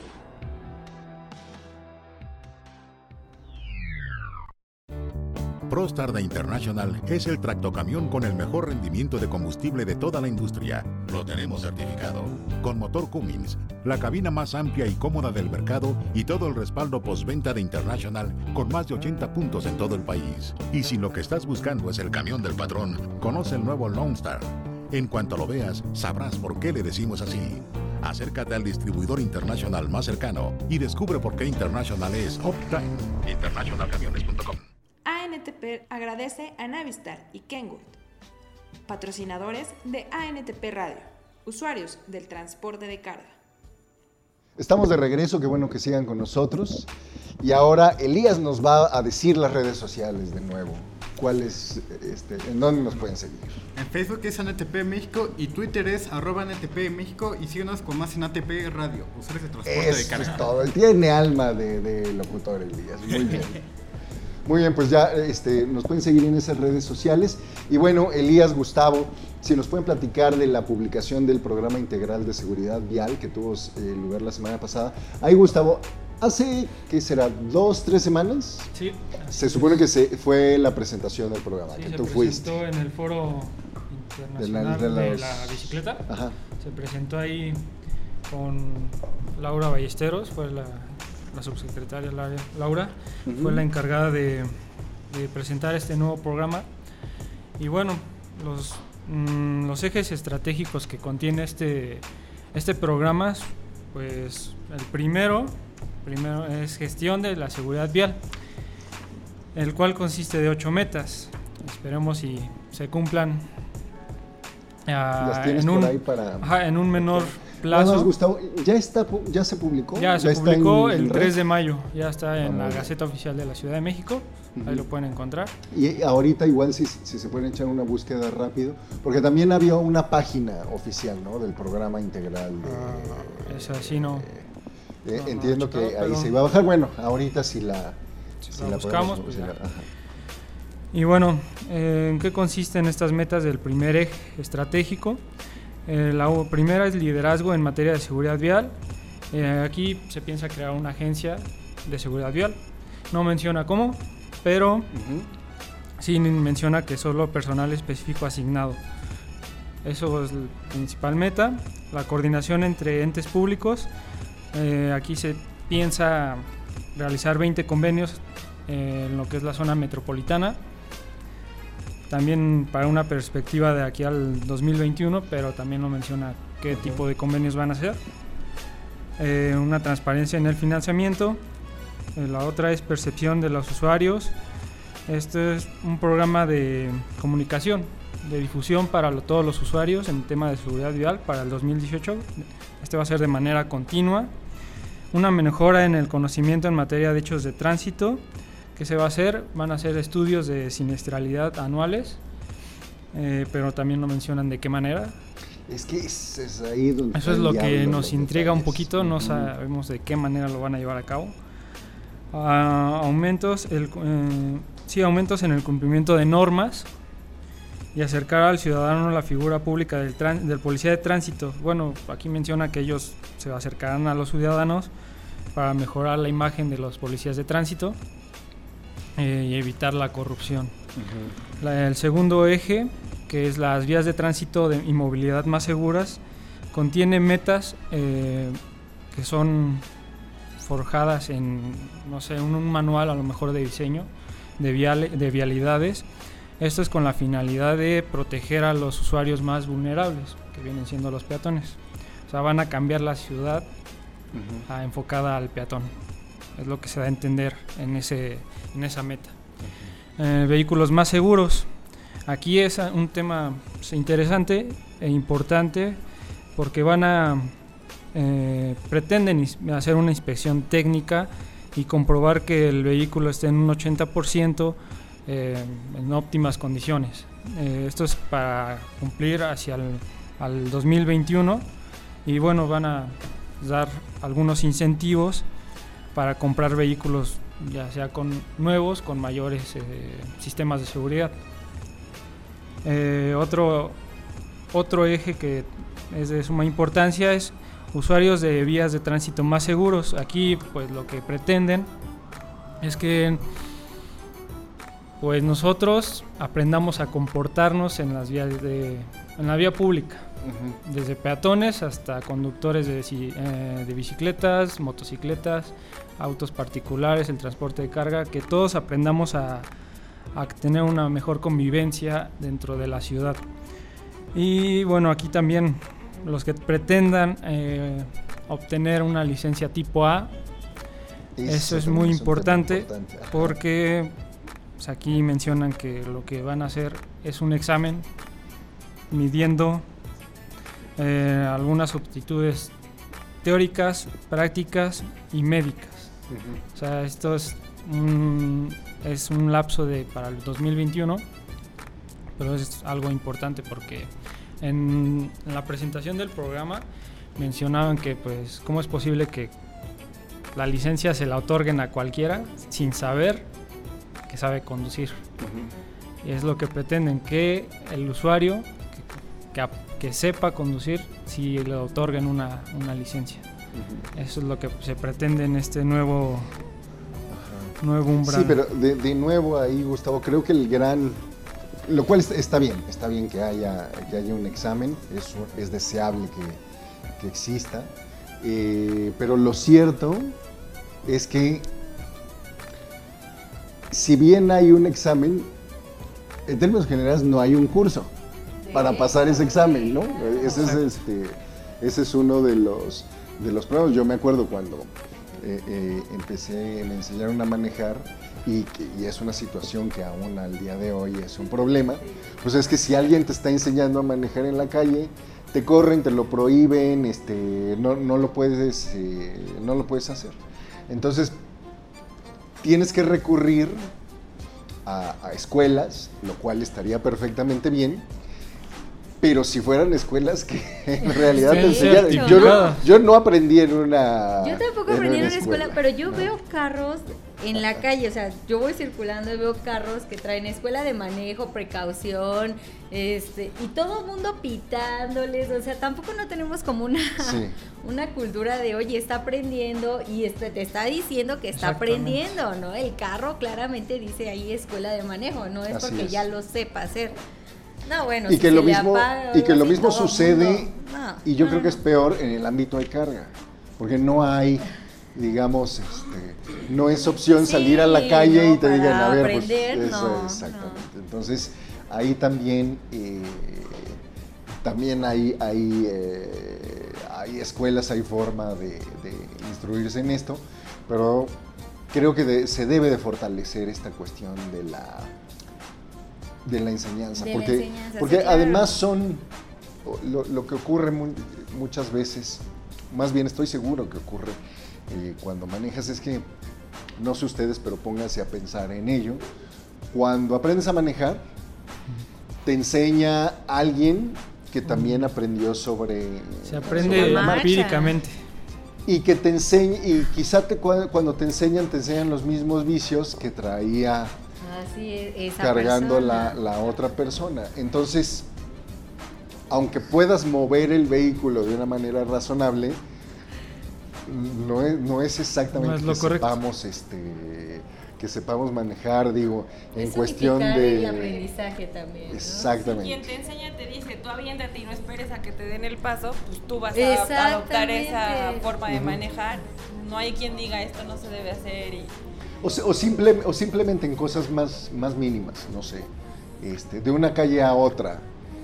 ProStar de International es el tractocamión con el mejor rendimiento de combustible de toda la industria. Lo tenemos certificado. Con motor Cummins, la cabina más amplia y cómoda del mercado y todo el respaldo postventa de International con más de ochenta puntos en todo el país. Y si lo que estás buscando es el camión del patrón, conoce el nuevo Lone Star. En cuanto lo veas, sabrás por qué le decimos así. Acércate al distribuidor International más cercano y descubre por qué International es Uptime. international camiones punto com. A N T P agradece a Navistar y Kenwood, patrocinadores de A N T P Radio. usuarios del transporte de carga. Estamos de regreso, qué bueno que sigan con nosotros. Y ahora Elías nos va a decir las redes sociales de nuevo. ¿Cuáles, este, en dónde nos pueden seguir? En Facebook es N T P México y Twitter es arroba N T P México y síguenos con más en A T P Radio, usuarios de transporte Eso de carga. es todo. Tiene alma de, de locutor Elías. Muy bien. Muy bien, pues ya este, nos pueden seguir en esas redes sociales. Y bueno, Elías, Gustavo, si nos pueden platicar de la publicación del Programa Integral de Seguridad Vial que tuvo eh, lugar la semana pasada. Ahí, Gustavo, hace, ¿qué será? ¿Dos, tres semanas? Sí. Se supone que se, fue la presentación del programa, Sí, que se tú presentó fuiste. en el Foro Internacional De de la- la, de los- Bicicleta. Ajá. Se presentó ahí con Laura Ballesteros, fue la, la subsecretaria Laura, Laura Ujú. fue la encargada de, de presentar este nuevo programa. Y bueno, los, mm, los ejes estratégicos que contiene este, este programa, pues el primero, primero es gestión de la seguridad vial, el cual consiste de ocho metas. Esperemos si se cumplan ah, Las tienes en, por un, ahí para... ajá, en un menor Nada más, plazo. Gustavo, ¿ya, está, pu- ¿ya se publicó? Ya se está publicó en- el en red? tres de mayo, ya está en Ah, la muy bien. Gaceta Oficial de la Ciudad de México, Ujú. ahí lo pueden encontrar. Y ahorita igual si, si se pueden echar una búsqueda rápido, porque también había una página oficial, ¿no? Del Programa Integral de... Ah, esa sí no. Eh, No, no, entiendo checado, que ahí pero- se iba a bajar. Bueno, ahorita si la, Si si la la buscamos, podemos- pues si ya. la- ajá. Y bueno, eh, ¿en qué consisten estas metas del primer eje estratégico? Eh, la u- primera es liderazgo en materia de seguridad vial. Eh, aquí se piensa crear una agencia de seguridad vial. No menciona cómo, pero Ujú. sí menciona que solo personal específico asignado. Eso es la principal meta. La coordinación entre entes públicos. Eh, aquí se piensa realizar veinte convenios eh, en lo que es la zona metropolitana. También para una perspectiva de aquí al dos mil veintiuno, pero también no menciona qué tipo de convenios van a ser. Eh, una transparencia en el financiamiento. Eh, la otra es percepción de los usuarios. Este es un programa de comunicación, de difusión para lo- todos los usuarios en el tema de seguridad vial para el dos mil dieciocho. Este va a ser de manera continua. Una mejora en el conocimiento en materia de hechos de tránsito. ¿Qué se va a hacer? Van a hacer estudios de siniestralidad anuales, eh, pero también no mencionan de qué manera. Es que es, es ahí donde... Eso está es el lo diablo que en nos los intriga un detalles. poquito, no Ujú. sabemos de qué manera lo van a llevar a cabo. Ah, aumentos, el, eh, sí, aumentos en el cumplimiento de normas y acercar al ciudadano la figura pública del, tran- del policía de tránsito. Bueno, aquí menciona que ellos se acercarán a los ciudadanos para mejorar la imagen de los policías de tránsito eh, y evitar la corrupción. Ujú. La- el segundo eje, que es las vías de tránsito de, y movilidad más seguras, contiene metas eh, que son forjadas en, no sé, un, un manual a lo mejor de diseño de, viale- de vialidades. Esto es con la finalidad de proteger a los usuarios más vulnerables, que vienen siendo los peatones. O sea, van a cambiar la ciudad Ujú. a enfocada al peatón. Es lo que se da a entender en, ese, en esa meta. Eh, vehículos más seguros. Aquí es un tema pues, interesante e importante porque van a eh, pretenden is- hacer una inspección técnica y comprobar que el vehículo esté en un ochenta por ciento eh, en óptimas condiciones. Eh, esto es para cumplir hacia el al dos mil veintiuno y bueno, van a dar algunos incentivos para comprar vehículos ya sea con nuevos, con mayores eh, sistemas de seguridad. Eh, otro, otro eje que es de suma importancia es usuarios de vías de tránsito más seguros. Aquí pues lo que pretenden es que pues nosotros aprendamos a comportarnos en las vías de, en la vía pública, Ujú. desde peatones hasta conductores de, ci- eh, de bicicletas, motocicletas, autos particulares, el transporte de carga, que todos aprendamos a, a tener una mejor convivencia dentro de la ciudad. Y bueno, aquí también los que pretendan eh, obtener una licencia tipo A, Ese eso es también muy un tema importante, importante. Ajá. porque pues, aquí mencionan que lo que van a hacer es un examen midiendo eh, algunas aptitudes teóricas, prácticas y médicas. Uh-huh. O sea, esto es un, es un lapso de para el dos mil veintiuno, pero es algo importante porque en, en la presentación del programa mencionaban que pues cómo es posible que la licencia se la otorguen a cualquiera sin saber que sabe conducir. Uh-huh. Y es lo que pretenden, que el usuario que, que, que sepa conducir si le otorguen una, una licencia. Uh-huh. Eso es lo que se pretende en este nuevo, uh-huh. nuevo umbral. Sí, pero de, de nuevo ahí, Gustavo, creo que el gran... Lo cual está bien, está bien que haya, que haya un examen, es, es deseable que, que exista, eh, pero lo cierto es que si bien hay un examen, en términos generales no hay un curso para pasar ese examen, ¿no? Ese es, este, ese es uno de los, de los problemas. Yo me acuerdo cuando eh, eh, empecé, me enseñaron a manejar y, que, y es una situación que aún al día de hoy es un problema, pues es que si alguien te está enseñando a manejar en la calle, te corren, te lo prohíben, este, no, no, lo puedes, eh, no lo puedes hacer. Entonces, tienes que recurrir a, a escuelas, lo cual estaría perfectamente bien, pero si fueran escuelas que en realidad sí, te enseñaran. sí, Yo, no, yo no aprendí en una Yo tampoco en aprendí en una una escuela, escuela, pero yo no. veo carros en la calle, o sea, yo voy circulando y veo carros que traen escuela de manejo, precaución, este, y todo el mundo pitándoles, o sea, tampoco no tenemos como una, sí. una cultura de, oye, está aprendiendo y este, te está diciendo que está aprendiendo, ¿no? El carro claramente dice ahí escuela de manejo, no es Así porque es. ya lo sepa hacer. No, bueno, y si que se lo le mismo apaga, y que lo así, mismo todo sucede mundo, no, y yo no, creo que no. es peor en el ámbito de carga, porque no hay, digamos, este, no es opción sí, salir a la calle no, y te digan, a ver, aprender, pues eso, no, exactamente. No. Entonces, ahí también eh, también hay hay, eh, hay escuelas, hay forma de, de instruirse en esto, pero creo que de, se debe de fortalecer esta cuestión de la de la enseñanza, de porque, la enseñanza, porque sí, claro. además son lo, lo que ocurre muy, muchas veces, más bien estoy seguro que ocurre eh, cuando manejas, es que, no sé ustedes, pero pónganse a pensar en ello, cuando aprendes a manejar, te enseña alguien que también aprendió sobre... Se aprende sobre empíricamente. Y que te enseña, y quizá te, cuando te enseñan, te enseñan los mismos vicios que traía Así es, esa cargando persona. la, la otra persona. Entonces, aunque puedas mover el vehículo de una manera razonable, no es, no es exactamente no es lo que correcto. sepamos este que sepamos manejar, digo, en Es cuestión unificar de el aprendizaje también, ¿no? Exactamente. Si quien te enseña te dice, tú aviéntate y no esperes a que te den el paso, pues tú vas a adoptar esa forma de manejar. No hay quien diga esto no se debe hacer y... O, o, simple, o simplemente en cosas más, más mínimas, no sé, este, de una calle a otra.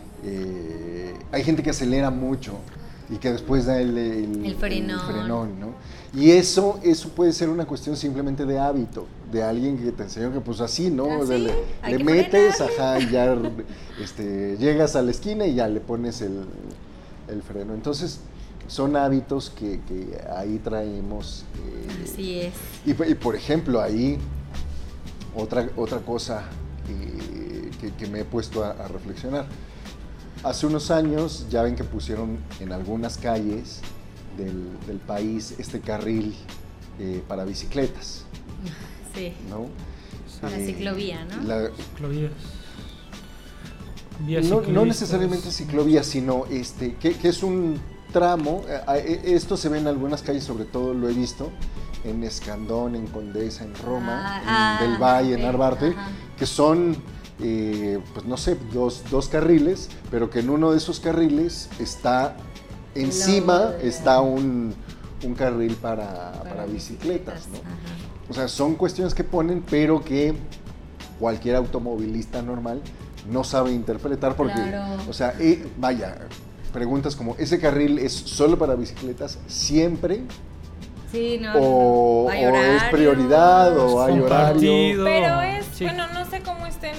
Eh, hay gente que acelera mucho y que después da el, el, el frenón, el frenón, ¿no? Y eso, eso puede ser una cuestión simplemente de hábito, de alguien que te enseñó que pues así, ¿no? ¿Ah, o sea, sí? le, le metes, ajá, y ya este, llegas a la esquina y ya le pones el, el freno. Entonces, son hábitos que, que ahí traemos. Eh, Así es. Y, y por ejemplo, ahí, otra, otra cosa eh, que, que me he puesto a, a reflexionar. Hace unos años, ya ven que pusieron en algunas calles del, del país este carril eh, para bicicletas. Sí. ¿No? La Eh, ciclovía, ¿no? La, Ciclovías. Vías no, no ciclistas. necesariamente ciclovía, sino este, que, que es un tramo. Eh, esto se ve en algunas calles, sobre todo lo he visto en Escandón, en Condesa, en Roma, Ah, en ah, Del Valle, ok, en Narvarte, ajá. que son, eh, pues no sé, dos, dos carriles, pero que en uno de esos carriles está, encima Lo- está un, un carril para, para, Para bicicletas, ¿no? Ajá. O sea, son cuestiones que ponen, pero que cualquier automovilista normal no sabe interpretar porque, Claro. o sea, eh, vaya, preguntas como, ¿ese carril es solo para bicicletas siempre? Sí, no, o, hay o es horario. prioridad o hay horario. Compartido. Pero es, Sí. bueno, no sé cómo estén esos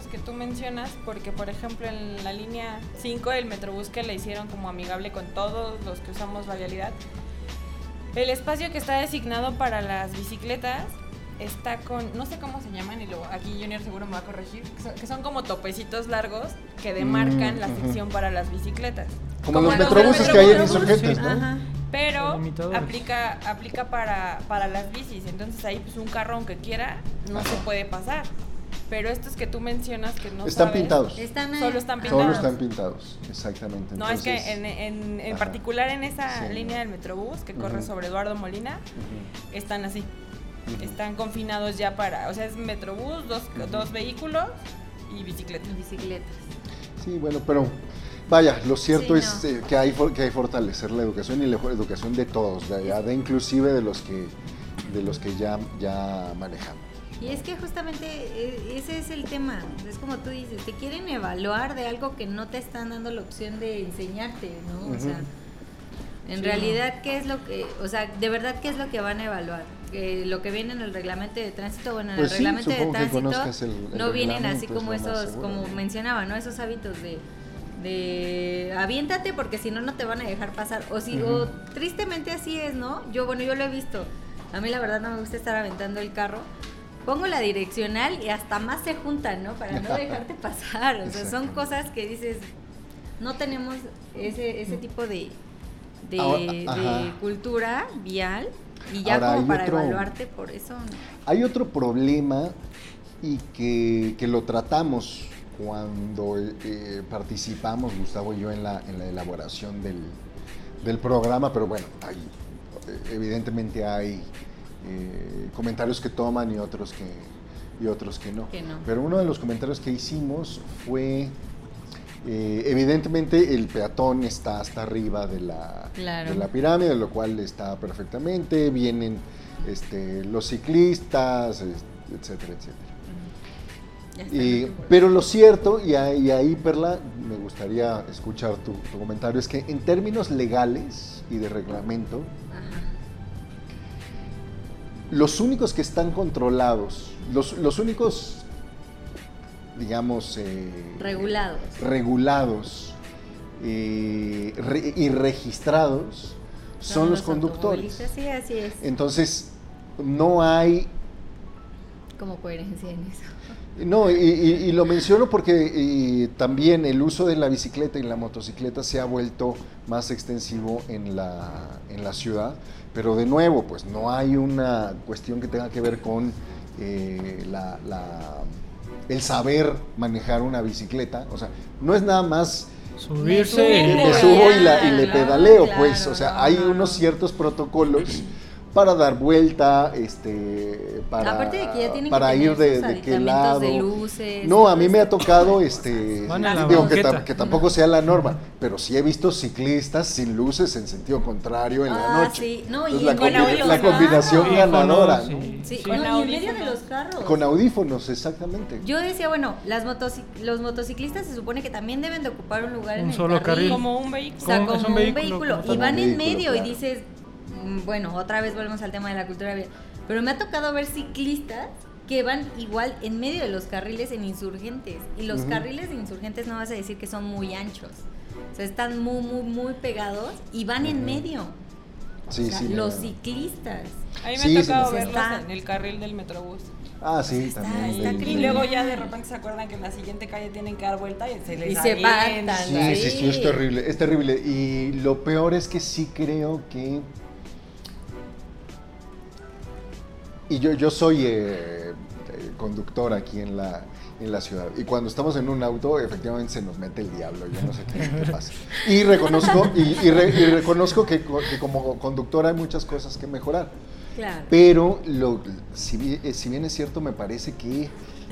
que tú mencionas, porque por ejemplo en la línea cinco del Metrobús, que le hicieron como amigable con todos los que usamos la vialidad, el espacio que está designado para las bicicletas está con, no sé cómo se llaman, y luego aquí Junior seguro me va a corregir, que son, que son como topecitos largos que demarcan mm, la sección uh-huh. para las bicicletas. Como, como los metrobuses que hay en Insurgentes, ¿no? Ajá. Pero aplica aplica para, para las bicis, entonces ahí pues un carro aunque quiera no Ajá. se puede pasar. Pero estos que tú mencionas que no están sabes, pintados. Están solo están pintados. Solo están pintados, exactamente. No, entonces, es que en, en, en particular en esa sí. línea del Metrobús que corre uh-huh. sobre Eduardo Molina, uh-huh. están así. Uh-huh. Están confinados ya para, o sea, es Metrobús, dos, uh-huh. dos vehículos y bicicletas. Bicicletas. Sí, bueno, pero vaya, lo cierto sí, es no. eh, que hay que hay fortalecer la educación y la educación de todos, de, de inclusive de los que de los que ya ya manejamos. Y es que justamente ese es el tema, es como tú dices, te quieren evaluar de algo que no te están dando la opción de enseñarte, ¿no? Uh-huh. O sea, en sí, realidad, no. ¿qué es lo que, o sea, de verdad qué es lo que van a evaluar? Que lo que viene en el reglamento de tránsito, bueno, en pues el sí, reglamento de tránsito el, el no vienen así como esos, como mencionaba, ¿no? Esos hábitos de de aviéntate porque si no no te van a dejar pasar, o si uh-huh. o tristemente así es, ¿no? Yo, bueno, yo lo he visto. A mí la verdad no me gusta estar aventando el carro. Pongo la direccional y hasta más se juntan, ¿no? Para no dejarte pasar. O sea, son cosas que dices, no tenemos ese ese tipo de de, Ahora, de cultura vial y ya Ahora, como para otro, evaluarte por eso. ¿No? Hay otro problema y que, que lo tratamos cuando eh, participamos, Gustavo y yo, en la, en la elaboración del, del programa, pero bueno, hay, evidentemente hay eh, comentarios que toman y otros que, y otros que no. que no. Pero uno de los comentarios que hicimos fue, eh, evidentemente el peatón está hasta arriba de la, claro. de la pirámide, lo cual está perfectamente, vienen este, los ciclistas, etcétera, etcétera. Y, pero lo cierto, y ahí, y ahí Perla, me gustaría escuchar tu, tu comentario, es que en términos legales y de reglamento, Ajá. los únicos que están controlados, los, los únicos, digamos, eh, regulados, regulados eh, re, y registrados son, son los, los conductores. Sí, así es. Entonces, no hay como coherencia en eso. No, y, y, y lo menciono porque y también el uso de la bicicleta y la motocicleta se ha vuelto más extensivo en la, en la ciudad, pero de nuevo, pues no hay una cuestión que tenga que ver con eh, la, la, el saber manejar una bicicleta, o sea, no es nada más subirse me, me subo y, la, y le pedaleo, claro, pues, o sea, hay unos ciertos protocolos para dar vuelta, este, para, aparte de que ya tienen para que ir de, de qué lado. De luces, no, a mí me ha tocado, este, digo que, ta, que tampoco no. sea la norma, pero sí he visto ciclistas sin luces en sentido contrario en ah, la noche. Sí. No, y la, con combi- la combinación sí, ganadora, sí, ¿no? Sí, sí. Con no, y en medio de los carros. Con audífonos, exactamente. Yo decía, bueno, las motoci- los motociclistas se supone que también deben de ocupar un lugar un en el solo carril. carril. Como un vehículo. O sea, como, como un un vehículo, vehículo. como Y van un en vehículo, medio claro. y dices, bueno, otra vez volvemos al tema de la cultura vial. Pero me ha tocado ver ciclistas que van igual en medio de los carriles en Insurgentes. Y los uh-huh. carriles de Insurgentes no vas a decir que son muy anchos. O sea, están muy, muy, muy pegados y van uh-huh. en medio. Sí, o sea, sí. Los no. ciclistas. A mí me sí, ha tocado sí, verlos está. en el carril del Metrobús. Ah, sí, está, también. está de, y luego ya de repente se acuerdan que en la siguiente calle tienen que dar vuelta y se les y se avientan. patan. Sí, sí, sí, es terrible, es terrible. Y lo peor es que sí creo que... Y yo, yo soy eh, conductor aquí en la, en la ciudad. Y cuando estamos en un auto, efectivamente se nos mete el diablo. Yo no sé qué, qué pasa. Y reconozco, y, y, re, y reconozco que, que como conductor hay muchas cosas que mejorar. Claro. Pero lo, si, si bien es cierto, me parece que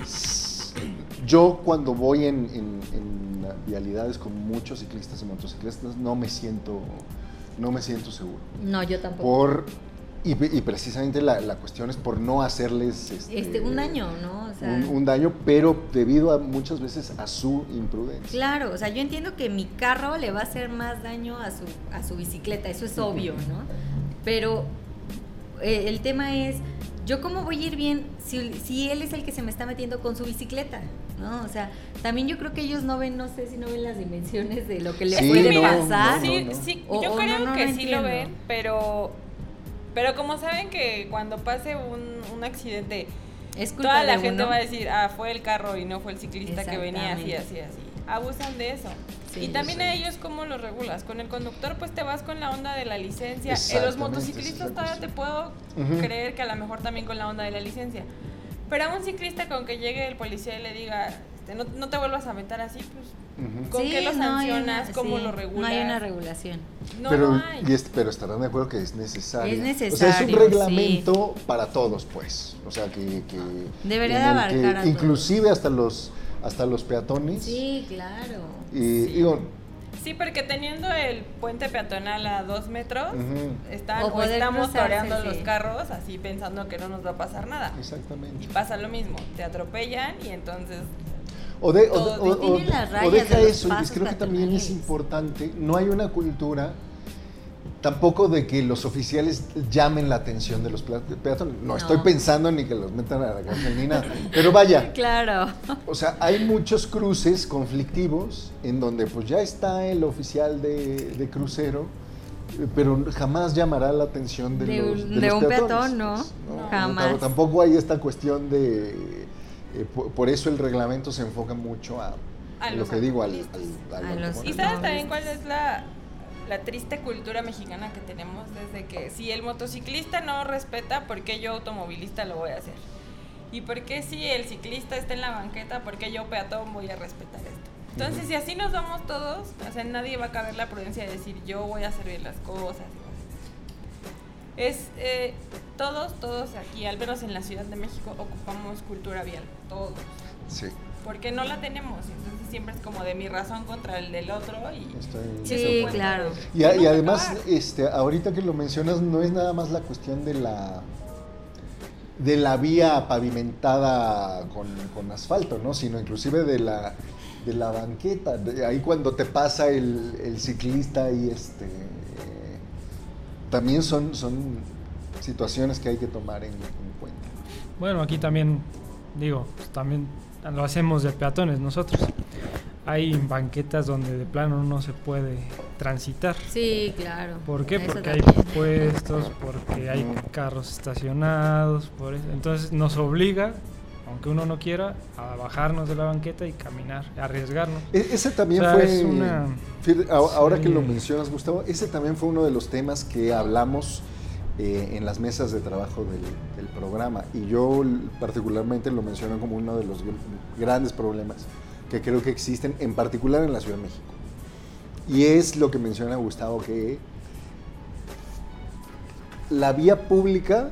yo cuando voy en, en, en vialidades con muchos ciclistas y motociclistas no me siento, no me siento seguro. No, yo tampoco. Por... Y, y precisamente la, la cuestión es por no hacerles este, este, un daño, ¿no? O sea, un, un daño, pero debido a muchas veces a su imprudencia. Claro, o sea, yo entiendo que mi carro le va a hacer más daño a su, a su bicicleta, eso es obvio, ¿no? Pero eh, el tema es, ¿yo cómo voy a ir bien si, si él es el que se me está metiendo con su bicicleta? ¿no? O sea, también yo creo que ellos no ven, no sé si no ven las dimensiones de lo que le Sí, puede no, pasar. no, Sí, no. sí, O- yo o creo no, no, que no sí entiendo. lo ven, pero pero como saben que cuando pase un, un accidente, Es culpa toda la de gente uno. va a decir, ah, fue el carro y no fue el ciclista que venía así, Exactamente. así, así. Abusan de eso. Sí, y también sí. a ellos, ¿cómo los regulas? Con el conductor, pues te vas con la onda de la licencia. En los Exactamente, motociclistas esa es la todavía te puedo Ujú. creer que a lo mejor también con la onda de la licencia. Pero a un ciclista con que llegue el policía y le diga, este, no, no te vuelvas a aventar así, pues, Ujú. ¿con Sí, qué lo no hay sancionas? una- ¿Cómo sí, lo regulas? No hay una regulación. No pero, lo hay. y es- pero estarán de acuerdo que es necesario. Es O sea, es necesario, un reglamento para todos, pues. O sea, que... que Debería en de el abarcar que a todos. inclusive hasta los, hasta los peatones. Sí, claro. Y digo, Sí, porque teniendo el puente peatonal a dos metros, Ujú. están, O o poder estamos cruzarse, toreando sí. los carros así pensando que no nos va a pasar nada. Y exactamente. pasa lo mismo, te atropellan y entonces O, de, o, Todo- o- y tienen o- las o rayas deja de los eso, y pasos creo que también es peatonales. importante, no hay una cultura tampoco de que los oficiales llamen la atención de los pla- peatones. No, No. estoy pensando ni que los metan a la cárcel ni nada. Pero vaya, Claro. o sea, hay muchos cruces conflictivos en donde pues ya está el oficial de, de crucero, eh, pero jamás llamará la atención de, De los, un- de de los un peatones. peatón, ¿no? No. Jamás. Tam- Tampoco hay esta cuestión de... eh, por, por eso el reglamento se enfoca mucho a, A lo los que digo, al, automovilistas. al- al A los- automóvil. ¿Y sabes también cuál es la, la triste cultura mexicana que tenemos? Desde que si el motociclista no respeta, ¿por qué yo automovilista lo voy a hacer? ¿Y por qué si el ciclista está en la banqueta, por qué yo peatón voy a respetar esto? Entonces, Ujú. si así nos vamos todos, o sea, nadie va a caber la prudencia de decir yo voy a hacer bien las cosas. Es, eh, todos, todos aquí, al menos en la Ciudad de México, ocupamos cultura vial, todos. Sí, Porque no la tenemos, entonces siempre es como de mi razón contra el del otro y estoy- y Sí, es un cuento claro. de- Y, a- de y no además, acabar. este, ahorita que lo mencionas, no es nada más la cuestión de la de la vía pavimentada con, con asfalto, ¿no? Sino inclusive de la de la banqueta. De ahí cuando te pasa el, el ciclista y este eh, también son, son situaciones que hay que tomar en, en cuenta. Bueno, aquí también, digo, pues también lo hacemos de peatones nosotros. Hay banquetas donde de plano no se puede transitar. Sí, claro. ¿Por qué? Eso Porque hay también. puestos, porque hay carros estacionados, por eso. Entonces nos obliga, aunque uno no quiera, a bajarnos de la banqueta y caminar, a arriesgarnos. E- Ese también O sea, fue, es una- fíjate, a- ahora sí. que lo mencionas, Gustavo, ese también fue uno de los temas que hablamos eh, en las mesas de trabajo del, del programa. Y yo l- particularmente lo menciono como uno de los gr- grandes problemas que creo que existen, en particular en la Ciudad de México. Y es lo que menciona Gustavo, que la vía pública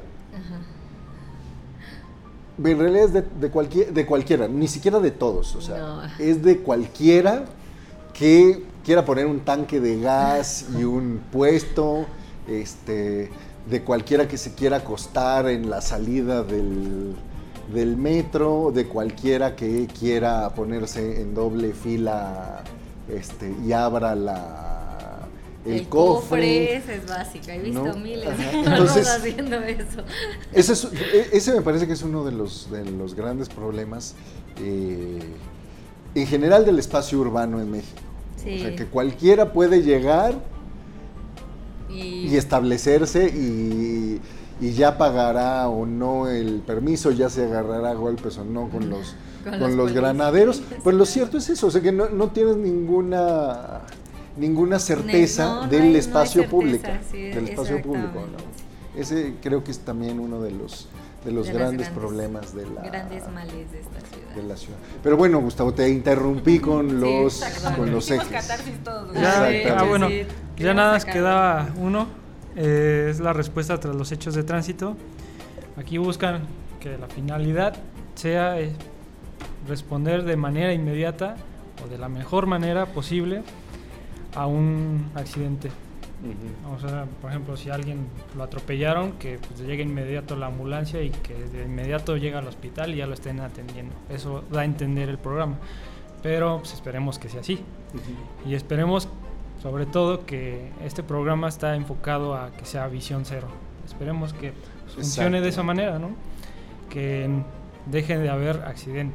en realidad es de, de, cualquier, de cualquiera, ni siquiera de todos, o sea, No. es de cualquiera que quiera poner un tanque de gas y un puesto, este, de cualquiera que se quiera acostar en la salida del, del metro, de cualquiera que quiera ponerse en doble fila este, y abra la, el, cofre. Ese es básico, he visto ¿no? miles Ajá. de Entonces- personas haciendo eso. Ese, es- e- ese me parece que es uno de los, de los grandes problemas eh, en general del espacio urbano en México. Sí. O sea, que cualquiera puede llegar Y, y establecerse y, y ya pagará o no el permiso, ya se agarrará a golpes o no con los, Con con los los policías. granaderos. Pues lo cierto es eso, o sea que no, no tienes ninguna ninguna certeza no, no del hay- no hay espacio certeza, público. sí, del espacio público, exactamente. ¿no? Ese creo que es también uno de los, de los de las grandes, problemas de la, grandes males de esta ciudad. de la ciudad. Pero bueno, Gustavo, te interrumpí con Sí, los, exacto. con los Hicimos ejes. catarsis todos. Ya, Exactamente. ah, bueno, Sí, ya queremos nada más sacar- quedaba uno, eh, es la respuesta tras los hechos de tránsito. Aquí buscan que la finalidad sea eh, responder de manera inmediata o de la mejor manera posible a un accidente. Ujú. O sea, por ejemplo, si a alguien lo atropellaron, que pues, llegue inmediato la ambulancia y que de inmediato llegue al hospital y ya lo estén atendiendo. Eso da a entender el programa. Pero pues, esperemos que sea así. Ujú. Y esperemos, sobre todo, que este programa está enfocado a que sea visión cero. Esperemos que funcione de esa Exacto. manera, ¿no? Que dejen de haber accidentes.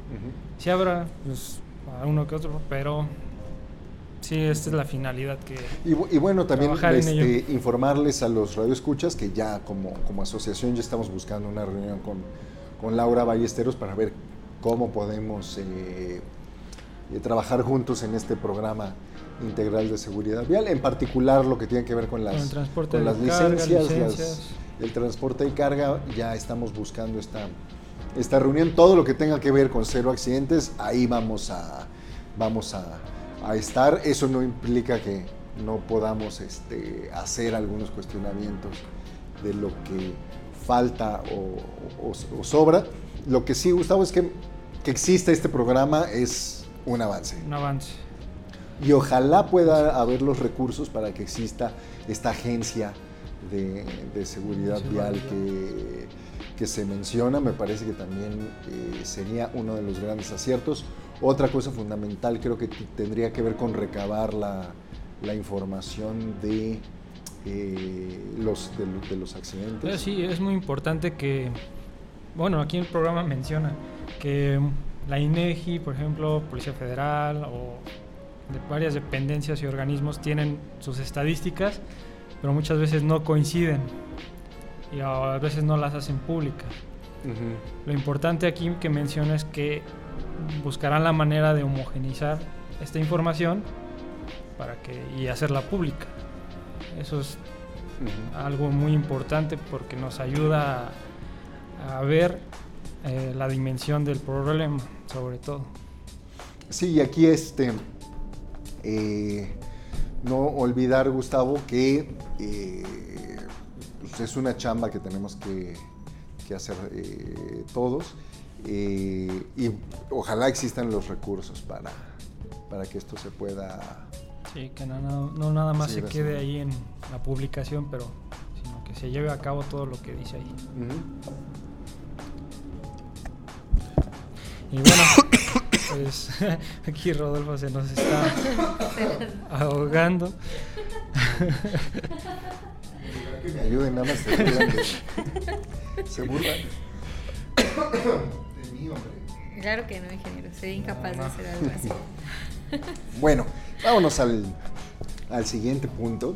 Uh-huh. Sí habrá pues, a uno que otro, pero sí, esta es la finalidad que... Y, y bueno, también este, en informarles a los radioescuchas que ya como, como asociación ya estamos buscando una reunión con, con Laura Ballesteros para ver cómo podemos eh, eh, trabajar juntos en este programa integral de seguridad vial, en particular lo que tiene que ver con las, con el transporte con las de carga, licencias, licencias. Las, el transporte de carga. Ya estamos buscando esta, esta reunión, todo lo que tenga que ver con cero accidentes, ahí vamos a, vamos a, a estar. Eso no implica que no podamos este, hacer algunos cuestionamientos de lo que falta o, o, o sobra. Lo que sí, Gustavo, es que, que exista este programa es un avance. Un avance. Y ojalá pueda haber los recursos para que exista esta agencia de, de seguridad sí, vial que, que se menciona. Me parece que también eh, sería uno de los grandes aciertos. Otra cosa fundamental creo que t- tendría que ver con recabar la, la información de, eh, los, de, de los accidentes. Pero sí, es muy importante que, bueno, aquí el programa menciona que la INEGI, por ejemplo, Policía Federal o de varias dependencias y organismos tienen sus estadísticas, pero muchas veces no coinciden y a veces no las hacen públicas. Uh-huh. Lo importante aquí que menciona es que buscarán la manera de homogeneizar esta información para que, y hacerla pública. Eso es uh-huh. algo muy importante porque nos ayuda a, a ver eh, la dimensión del problema, sobre todo. Sí, y aquí este... Eh, no olvidar, Gustavo, que eh, pues es una chamba que tenemos que, que hacer eh, todos eh, y ojalá existan los recursos para, para que esto se pueda... Sí, que no, no, no nada más se quede ahí en la publicación, pero sino que se lleve a cabo todo lo que dice ahí. Uh-huh. Y bueno... Pues aquí Rodolfo se nos está ahogando. Que me ayuden, nada más se burlan. De, se burlan de mí, hombre. Claro que no, ingeniero, sería incapaz no, no. de hacer algo así. Bueno, vámonos al, al siguiente punto.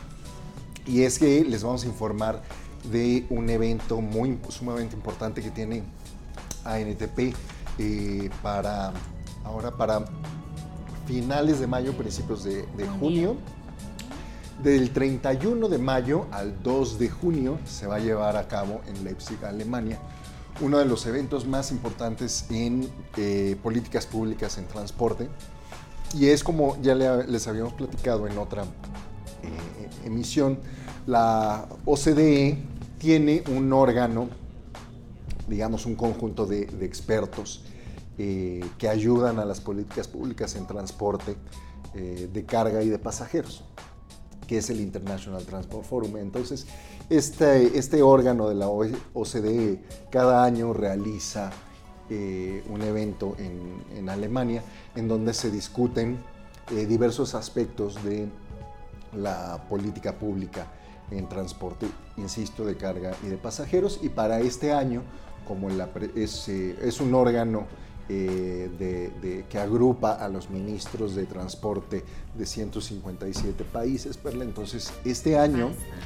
Y es que les vamos a informar de un evento muy sumamente importante que tiene A N T P. Eh, para ahora para finales de mayo, principios de, de junio, del treinta y uno de mayo al dos de junio se va a llevar a cabo en Leipzig, Alemania, uno de los eventos más importantes en eh, políticas públicas en transporte, y es como ya le, les habíamos platicado en otra eh, emisión, la O C D E tiene un órgano, digamos un conjunto de, de expertos eh, que ayudan a las políticas públicas en transporte eh, de carga y de pasajeros, que es el International Transport Forum. Entonces, este, este órgano de la O C D E cada año realiza eh, un evento en, en Alemania en donde se discuten eh, diversos aspectos de la política pública en transporte, insisto, de carga y de pasajeros. Y para este año, como la, es, eh, es un órgano eh, de, de, que agrupa a los ministros de transporte de ciento cincuenta y siete países, Perla, entonces este año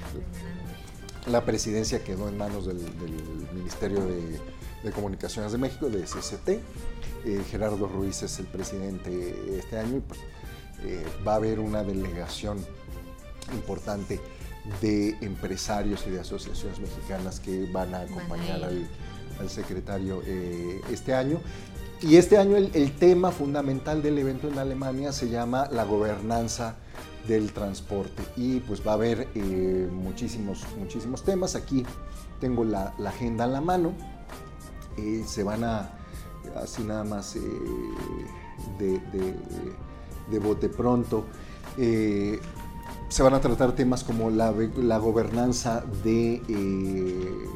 la presidencia quedó en manos del, del Ministerio de, de Comunicaciones de México, de S C T. Eh, Gerardo Ruiz es el presidente este año y pues, eh, va a haber una delegación importante de empresarios y de asociaciones mexicanas que van a acompañar al, al secretario eh, este año. Y este año el, el tema fundamental del evento en Alemania se llama la gobernanza del transporte, y pues va a haber eh, muchísimos, muchísimos temas. Aquí tengo la, la agenda en la mano. Eh, se van a, así nada más eh, de, de, de bote pronto, eh, se van a tratar temas como la, la gobernanza de, eh,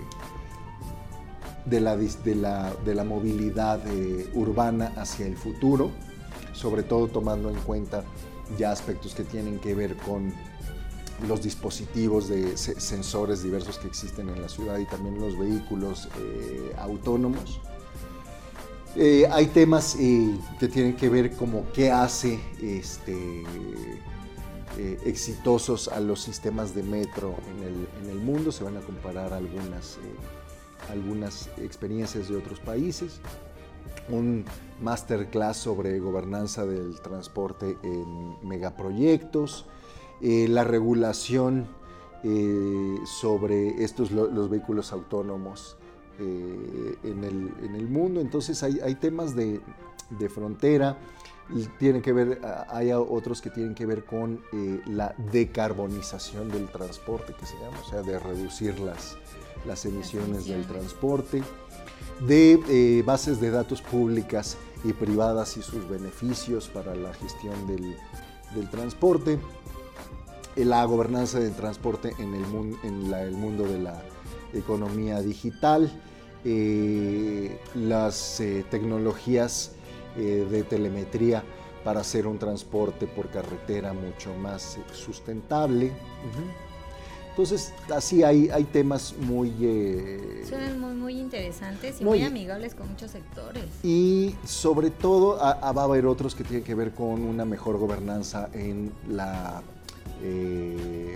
de, la, de, la, de la movilidad eh, urbana hacia el futuro, sobre todo tomando en cuenta ya aspectos que tienen que ver con los dispositivos de sensores diversos que existen en la ciudad y también los vehículos eh, autónomos. Eh, hay temas eh, que tienen que ver como qué hace este, eh, exitosos a los sistemas de metro en el, en el mundo. Se van a comparar algunas, eh, algunas experiencias de otros países. Un masterclass sobre gobernanza del transporte en megaproyectos, eh, la regulación eh, sobre estos los vehículos autónomos eh, en, el, en el mundo. Entonces hay, hay temas de, de frontera, tienen que ver, hay otros que tienen que ver con eh, la decarbonización del transporte, que se llama, o sea, de reducir las, las emisiones del transporte, de eh, bases de datos públicas y privadas y sus beneficios para la gestión del, del transporte, la gobernanza del transporte en el, mun, en la, el mundo de la economía digital, eh, las eh, tecnologías eh, de telemetría para hacer un transporte por carretera mucho más eh, sustentable. Uh-huh. Entonces, así hay, hay temas muy... Eh, Son muy, muy interesantes y no, muy y, amigables con muchos sectores. Y sobre todo a, a va a haber otros que tienen que ver con una mejor gobernanza en la, eh,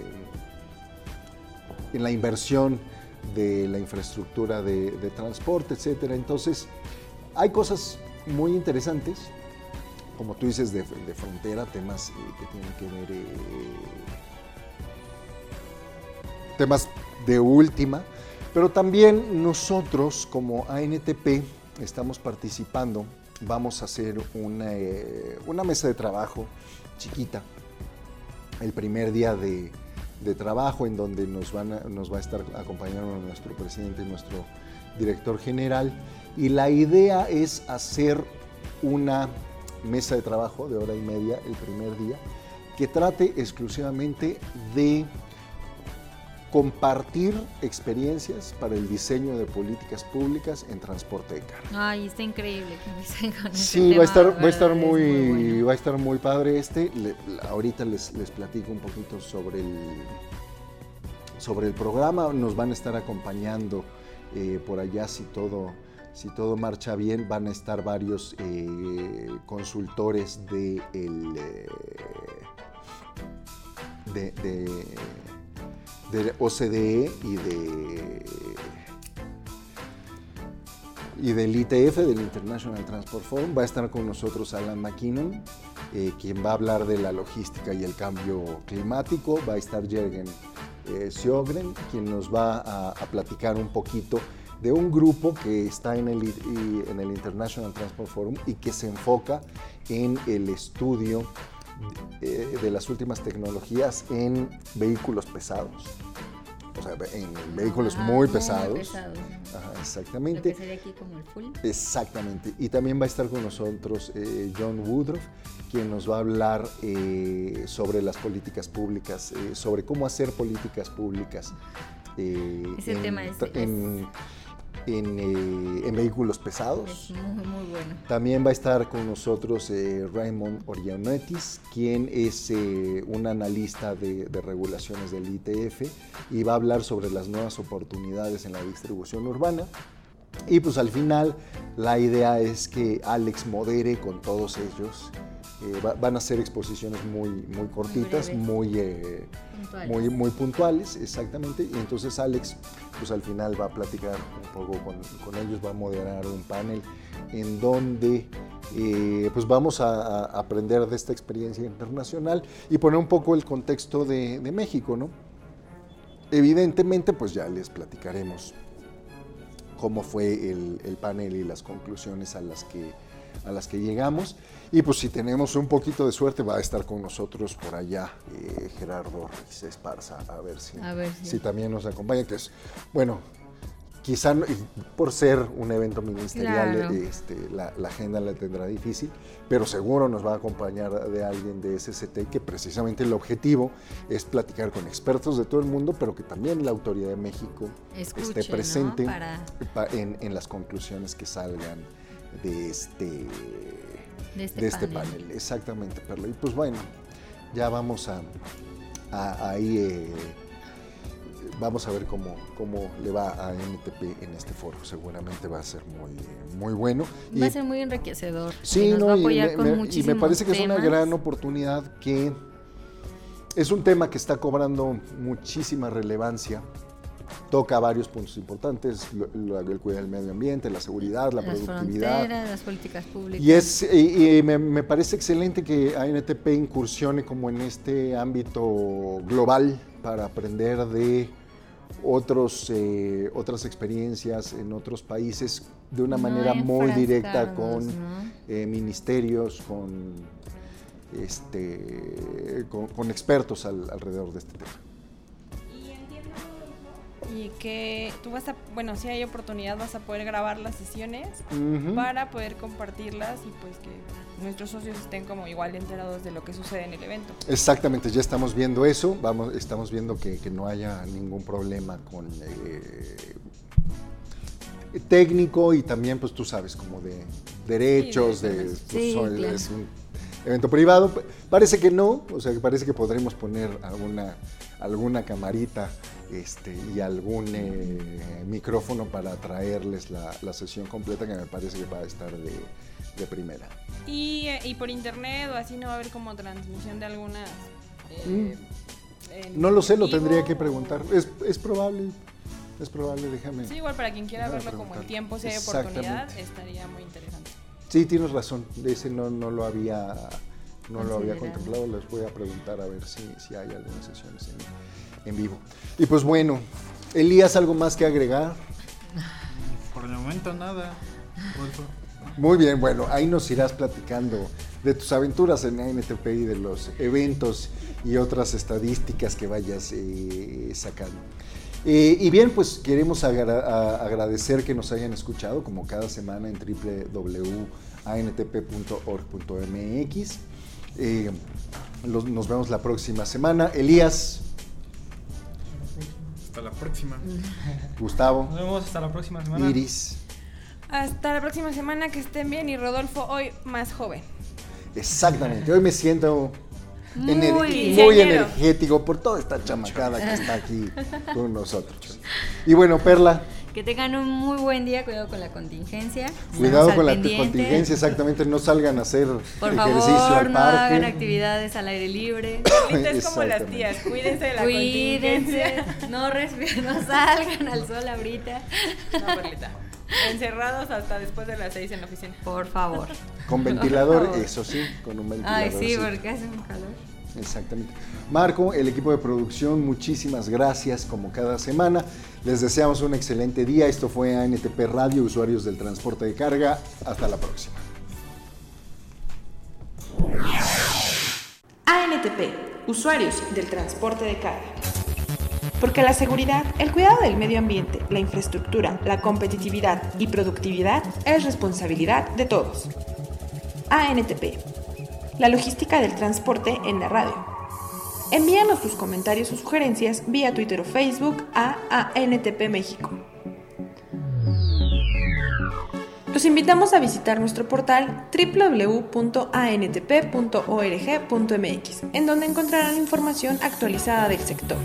en la inversión de la infraestructura de, de transporte, etcétera. Entonces, hay cosas muy interesantes, como tú dices, de, de frontera, temas eh, que tienen que ver... Eh, temas de última, pero también nosotros como A N T P estamos participando, vamos a hacer una, eh, una mesa de trabajo chiquita, el primer día de, de trabajo en donde nos, van a, nos va a estar acompañando nuestro presidente y nuestro director general, y la idea es hacer una mesa de trabajo de hora y media el primer día, que trate exclusivamente de compartir experiencias para el diseño de políticas públicas en transporte de carga. Ay, está increíble que empiecen con Sí, este va a estar, tema, va a estar ¿verdad? muy, Es muy bueno. va a estar muy padre este. Le, ahorita les, les platico un poquito sobre el, sobre el programa. Nos van a estar acompañando eh, por allá si todo, si todo marcha bien. Van a estar varios eh, consultores de el, eh, de, de de O C D E y de y del I T F, del International Transport Forum. Va a estar con nosotros Alan McKinnon, eh, quien va a hablar de la logística y el cambio climático. Va a estar Jürgen eh, Sjögren, quien nos va a, a platicar un poquito de un grupo que está en el, en el International Transport Forum y que se enfoca en el estudio de, de las últimas tecnologías en vehículos pesados. O sea, en vehículos Ah, muy muy pesados. pesados. Ajá, Lo exactamente. que sería aquí como el full. Exactamente. Y también va a estar con nosotros eh, John Woodruff, quien nos va a hablar eh, sobre las políticas públicas, eh, sobre cómo hacer políticas públicas eh, Ese en, tema es- en, en, eh, en vehículos pesados. Es muy, muy bueno. También va a estar con nosotros eh, Raymond Orionetis, quien es eh, un analista de, de regulaciones del I T F y va a hablar sobre las nuevas oportunidades en la distribución urbana. Y pues al final la idea es que Alex modere con todos ellos. Eh, va, van a ser exposiciones muy, muy cortitas, breves. muy, eh, Puntuales. muy, muy puntuales, exactamente. Y entonces Alex, pues al final va a platicar un poco con, con ellos, va a moderar un panel en donde eh, pues vamos a, a aprender de esta experiencia internacional y poner un poco el contexto de, de México, ¿no? Evidentemente, pues ya les platicaremos cómo fue el, el panel y las conclusiones a las que a las que llegamos, y pues si tenemos un poquito de suerte va a estar con nosotros por allá eh, Gerardo Ruiz Esparza, a ver si, A ver si- si también nos acompaña, que es, bueno, quizá no- por ser un evento ministerial, Claro. este, la, la agenda la tendrá difícil, pero seguro nos va a acompañar de alguien de S S T, que precisamente el objetivo es platicar con expertos de todo el mundo, pero que también la Autoridad de México Escuche, esté presente, ¿no? Para- pa- en, en las conclusiones que salgan de este, De este de este panel. panel. Exactamente, Perla. Y pues bueno, ya vamos a, a- ahí eh, vamos a ver cómo, cómo le va a N T P en este foro. Seguramente va a ser muy, muy bueno. Va y, a ser muy enriquecedor. Sí, y nos no, va a apoyar y, con me, y muchísimos me parece que temas. es una gran oportunidad, que es un tema que está cobrando muchísima relevancia. Toca varios puntos importantes: lo, lo, el cuidado del medio ambiente, la seguridad, la las productividad. Fronteras, las políticas públicas. Y, es, y, y me, me parece excelente que A N T P incursione como en este ámbito global para aprender de otros, eh, otras experiencias en otros países de una No manera muy directa enfrascarnos, con ¿no? eh, ministerios, con, este, con, con expertos al, alrededor de este tema. Y que tú vas a, bueno, si hay oportunidad vas a poder grabar las sesiones Uh-huh. para poder compartirlas y pues que nuestros socios estén como igual enterados de lo que sucede en el evento. Exactamente, ya estamos viendo eso, vamos, estamos viendo que, que no haya ningún problema con eh, técnico, y también pues tú sabes, como de derechos, Sí, de- de, pues, Sí, son- claro. es un evento privado. Parece que no, o sea, que parece que podremos poner alguna, alguna camarita este, y algún eh, micrófono para traerles la, la sesión completa, que me parece que va a estar de, de primera. Y, eh, y por internet o así no va a haber como transmisión de algunas... eh, en No lo sé, lo vivo tendría que o- preguntar. Es, es probable, es probable, déjame. Sí, igual para quien quiera Déjame verlo como en preguntar. tiempo, si hay oportunidad, Exactamente. estaría muy interesante. Sí, tienes razón, ese no, no lo había, no lo había Considerado. contemplado. Les voy a preguntar a ver si, si hay algunas sesiones en, en vivo. Y pues bueno, Elías, ¿algo más que agregar? Por el momento nada. Rodolfo. Muy bien, bueno, ahí nos irás platicando de tus aventuras en A N T P y de los eventos y otras estadísticas que vayas eh, sacando. Eh, y bien, pues queremos agra- a- agradecer que nos hayan escuchado como cada semana en doble u doble u doble u punto a n t p punto org punto m x. Eh, los- nos vemos la próxima semana. Elías, Hasta la próxima. Gustavo, Nos vemos hasta la próxima semana. Iris. Hasta la próxima semana, que estén bien, y Rodolfo hoy más joven. Exactamente, hoy me siento Muy ener- muy quinceañero. energético por toda esta chamacada que está aquí con nosotros. Y bueno, Perla, Que tengan un muy buen día, cuidado con la contingencia. cuidado Estamos con al la pendiente. contingencia, exactamente, no salgan a hacer Por ejercicio favor, al no hagan parque. actividades al aire libre. Ahorita es como las Exactamente. tías, cuídense de la Cuídense, contingencia. no respiren, no salgan al sol ahorita. No, Perlita. Encerrados hasta después de las seis en la oficina. Por favor. Con ventilador, Por favor. eso sí, con un ventilador. Ay, sí, porque hace un calor. Exactamente. Marco, el equipo de producción, muchísimas gracias como cada semana. Les deseamos un excelente día. Esto fue A N T P Radio, usuarios del transporte de carga. Hasta la próxima. A N T P, usuarios del transporte de carga. Porque la seguridad, el cuidado del medio ambiente, la infraestructura, la competitividad y productividad es responsabilidad de todos. A N T P, la logística del transporte en la radio. Envíanos tus comentarios o sugerencias vía Twitter o Facebook a A N T P México. Los invitamos a visitar nuestro portal doble u doble u doble u punto a n t p punto org punto m x, en donde encontrarán información actualizada del sector.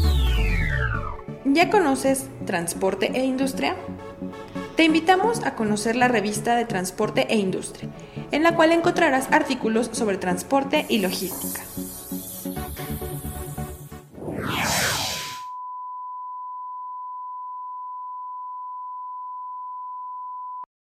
¿Ya conoces Transporte e Industria? Te invitamos a conocer la revista de Transporte e Industria, en la cual encontrarás artículos sobre transporte y logística.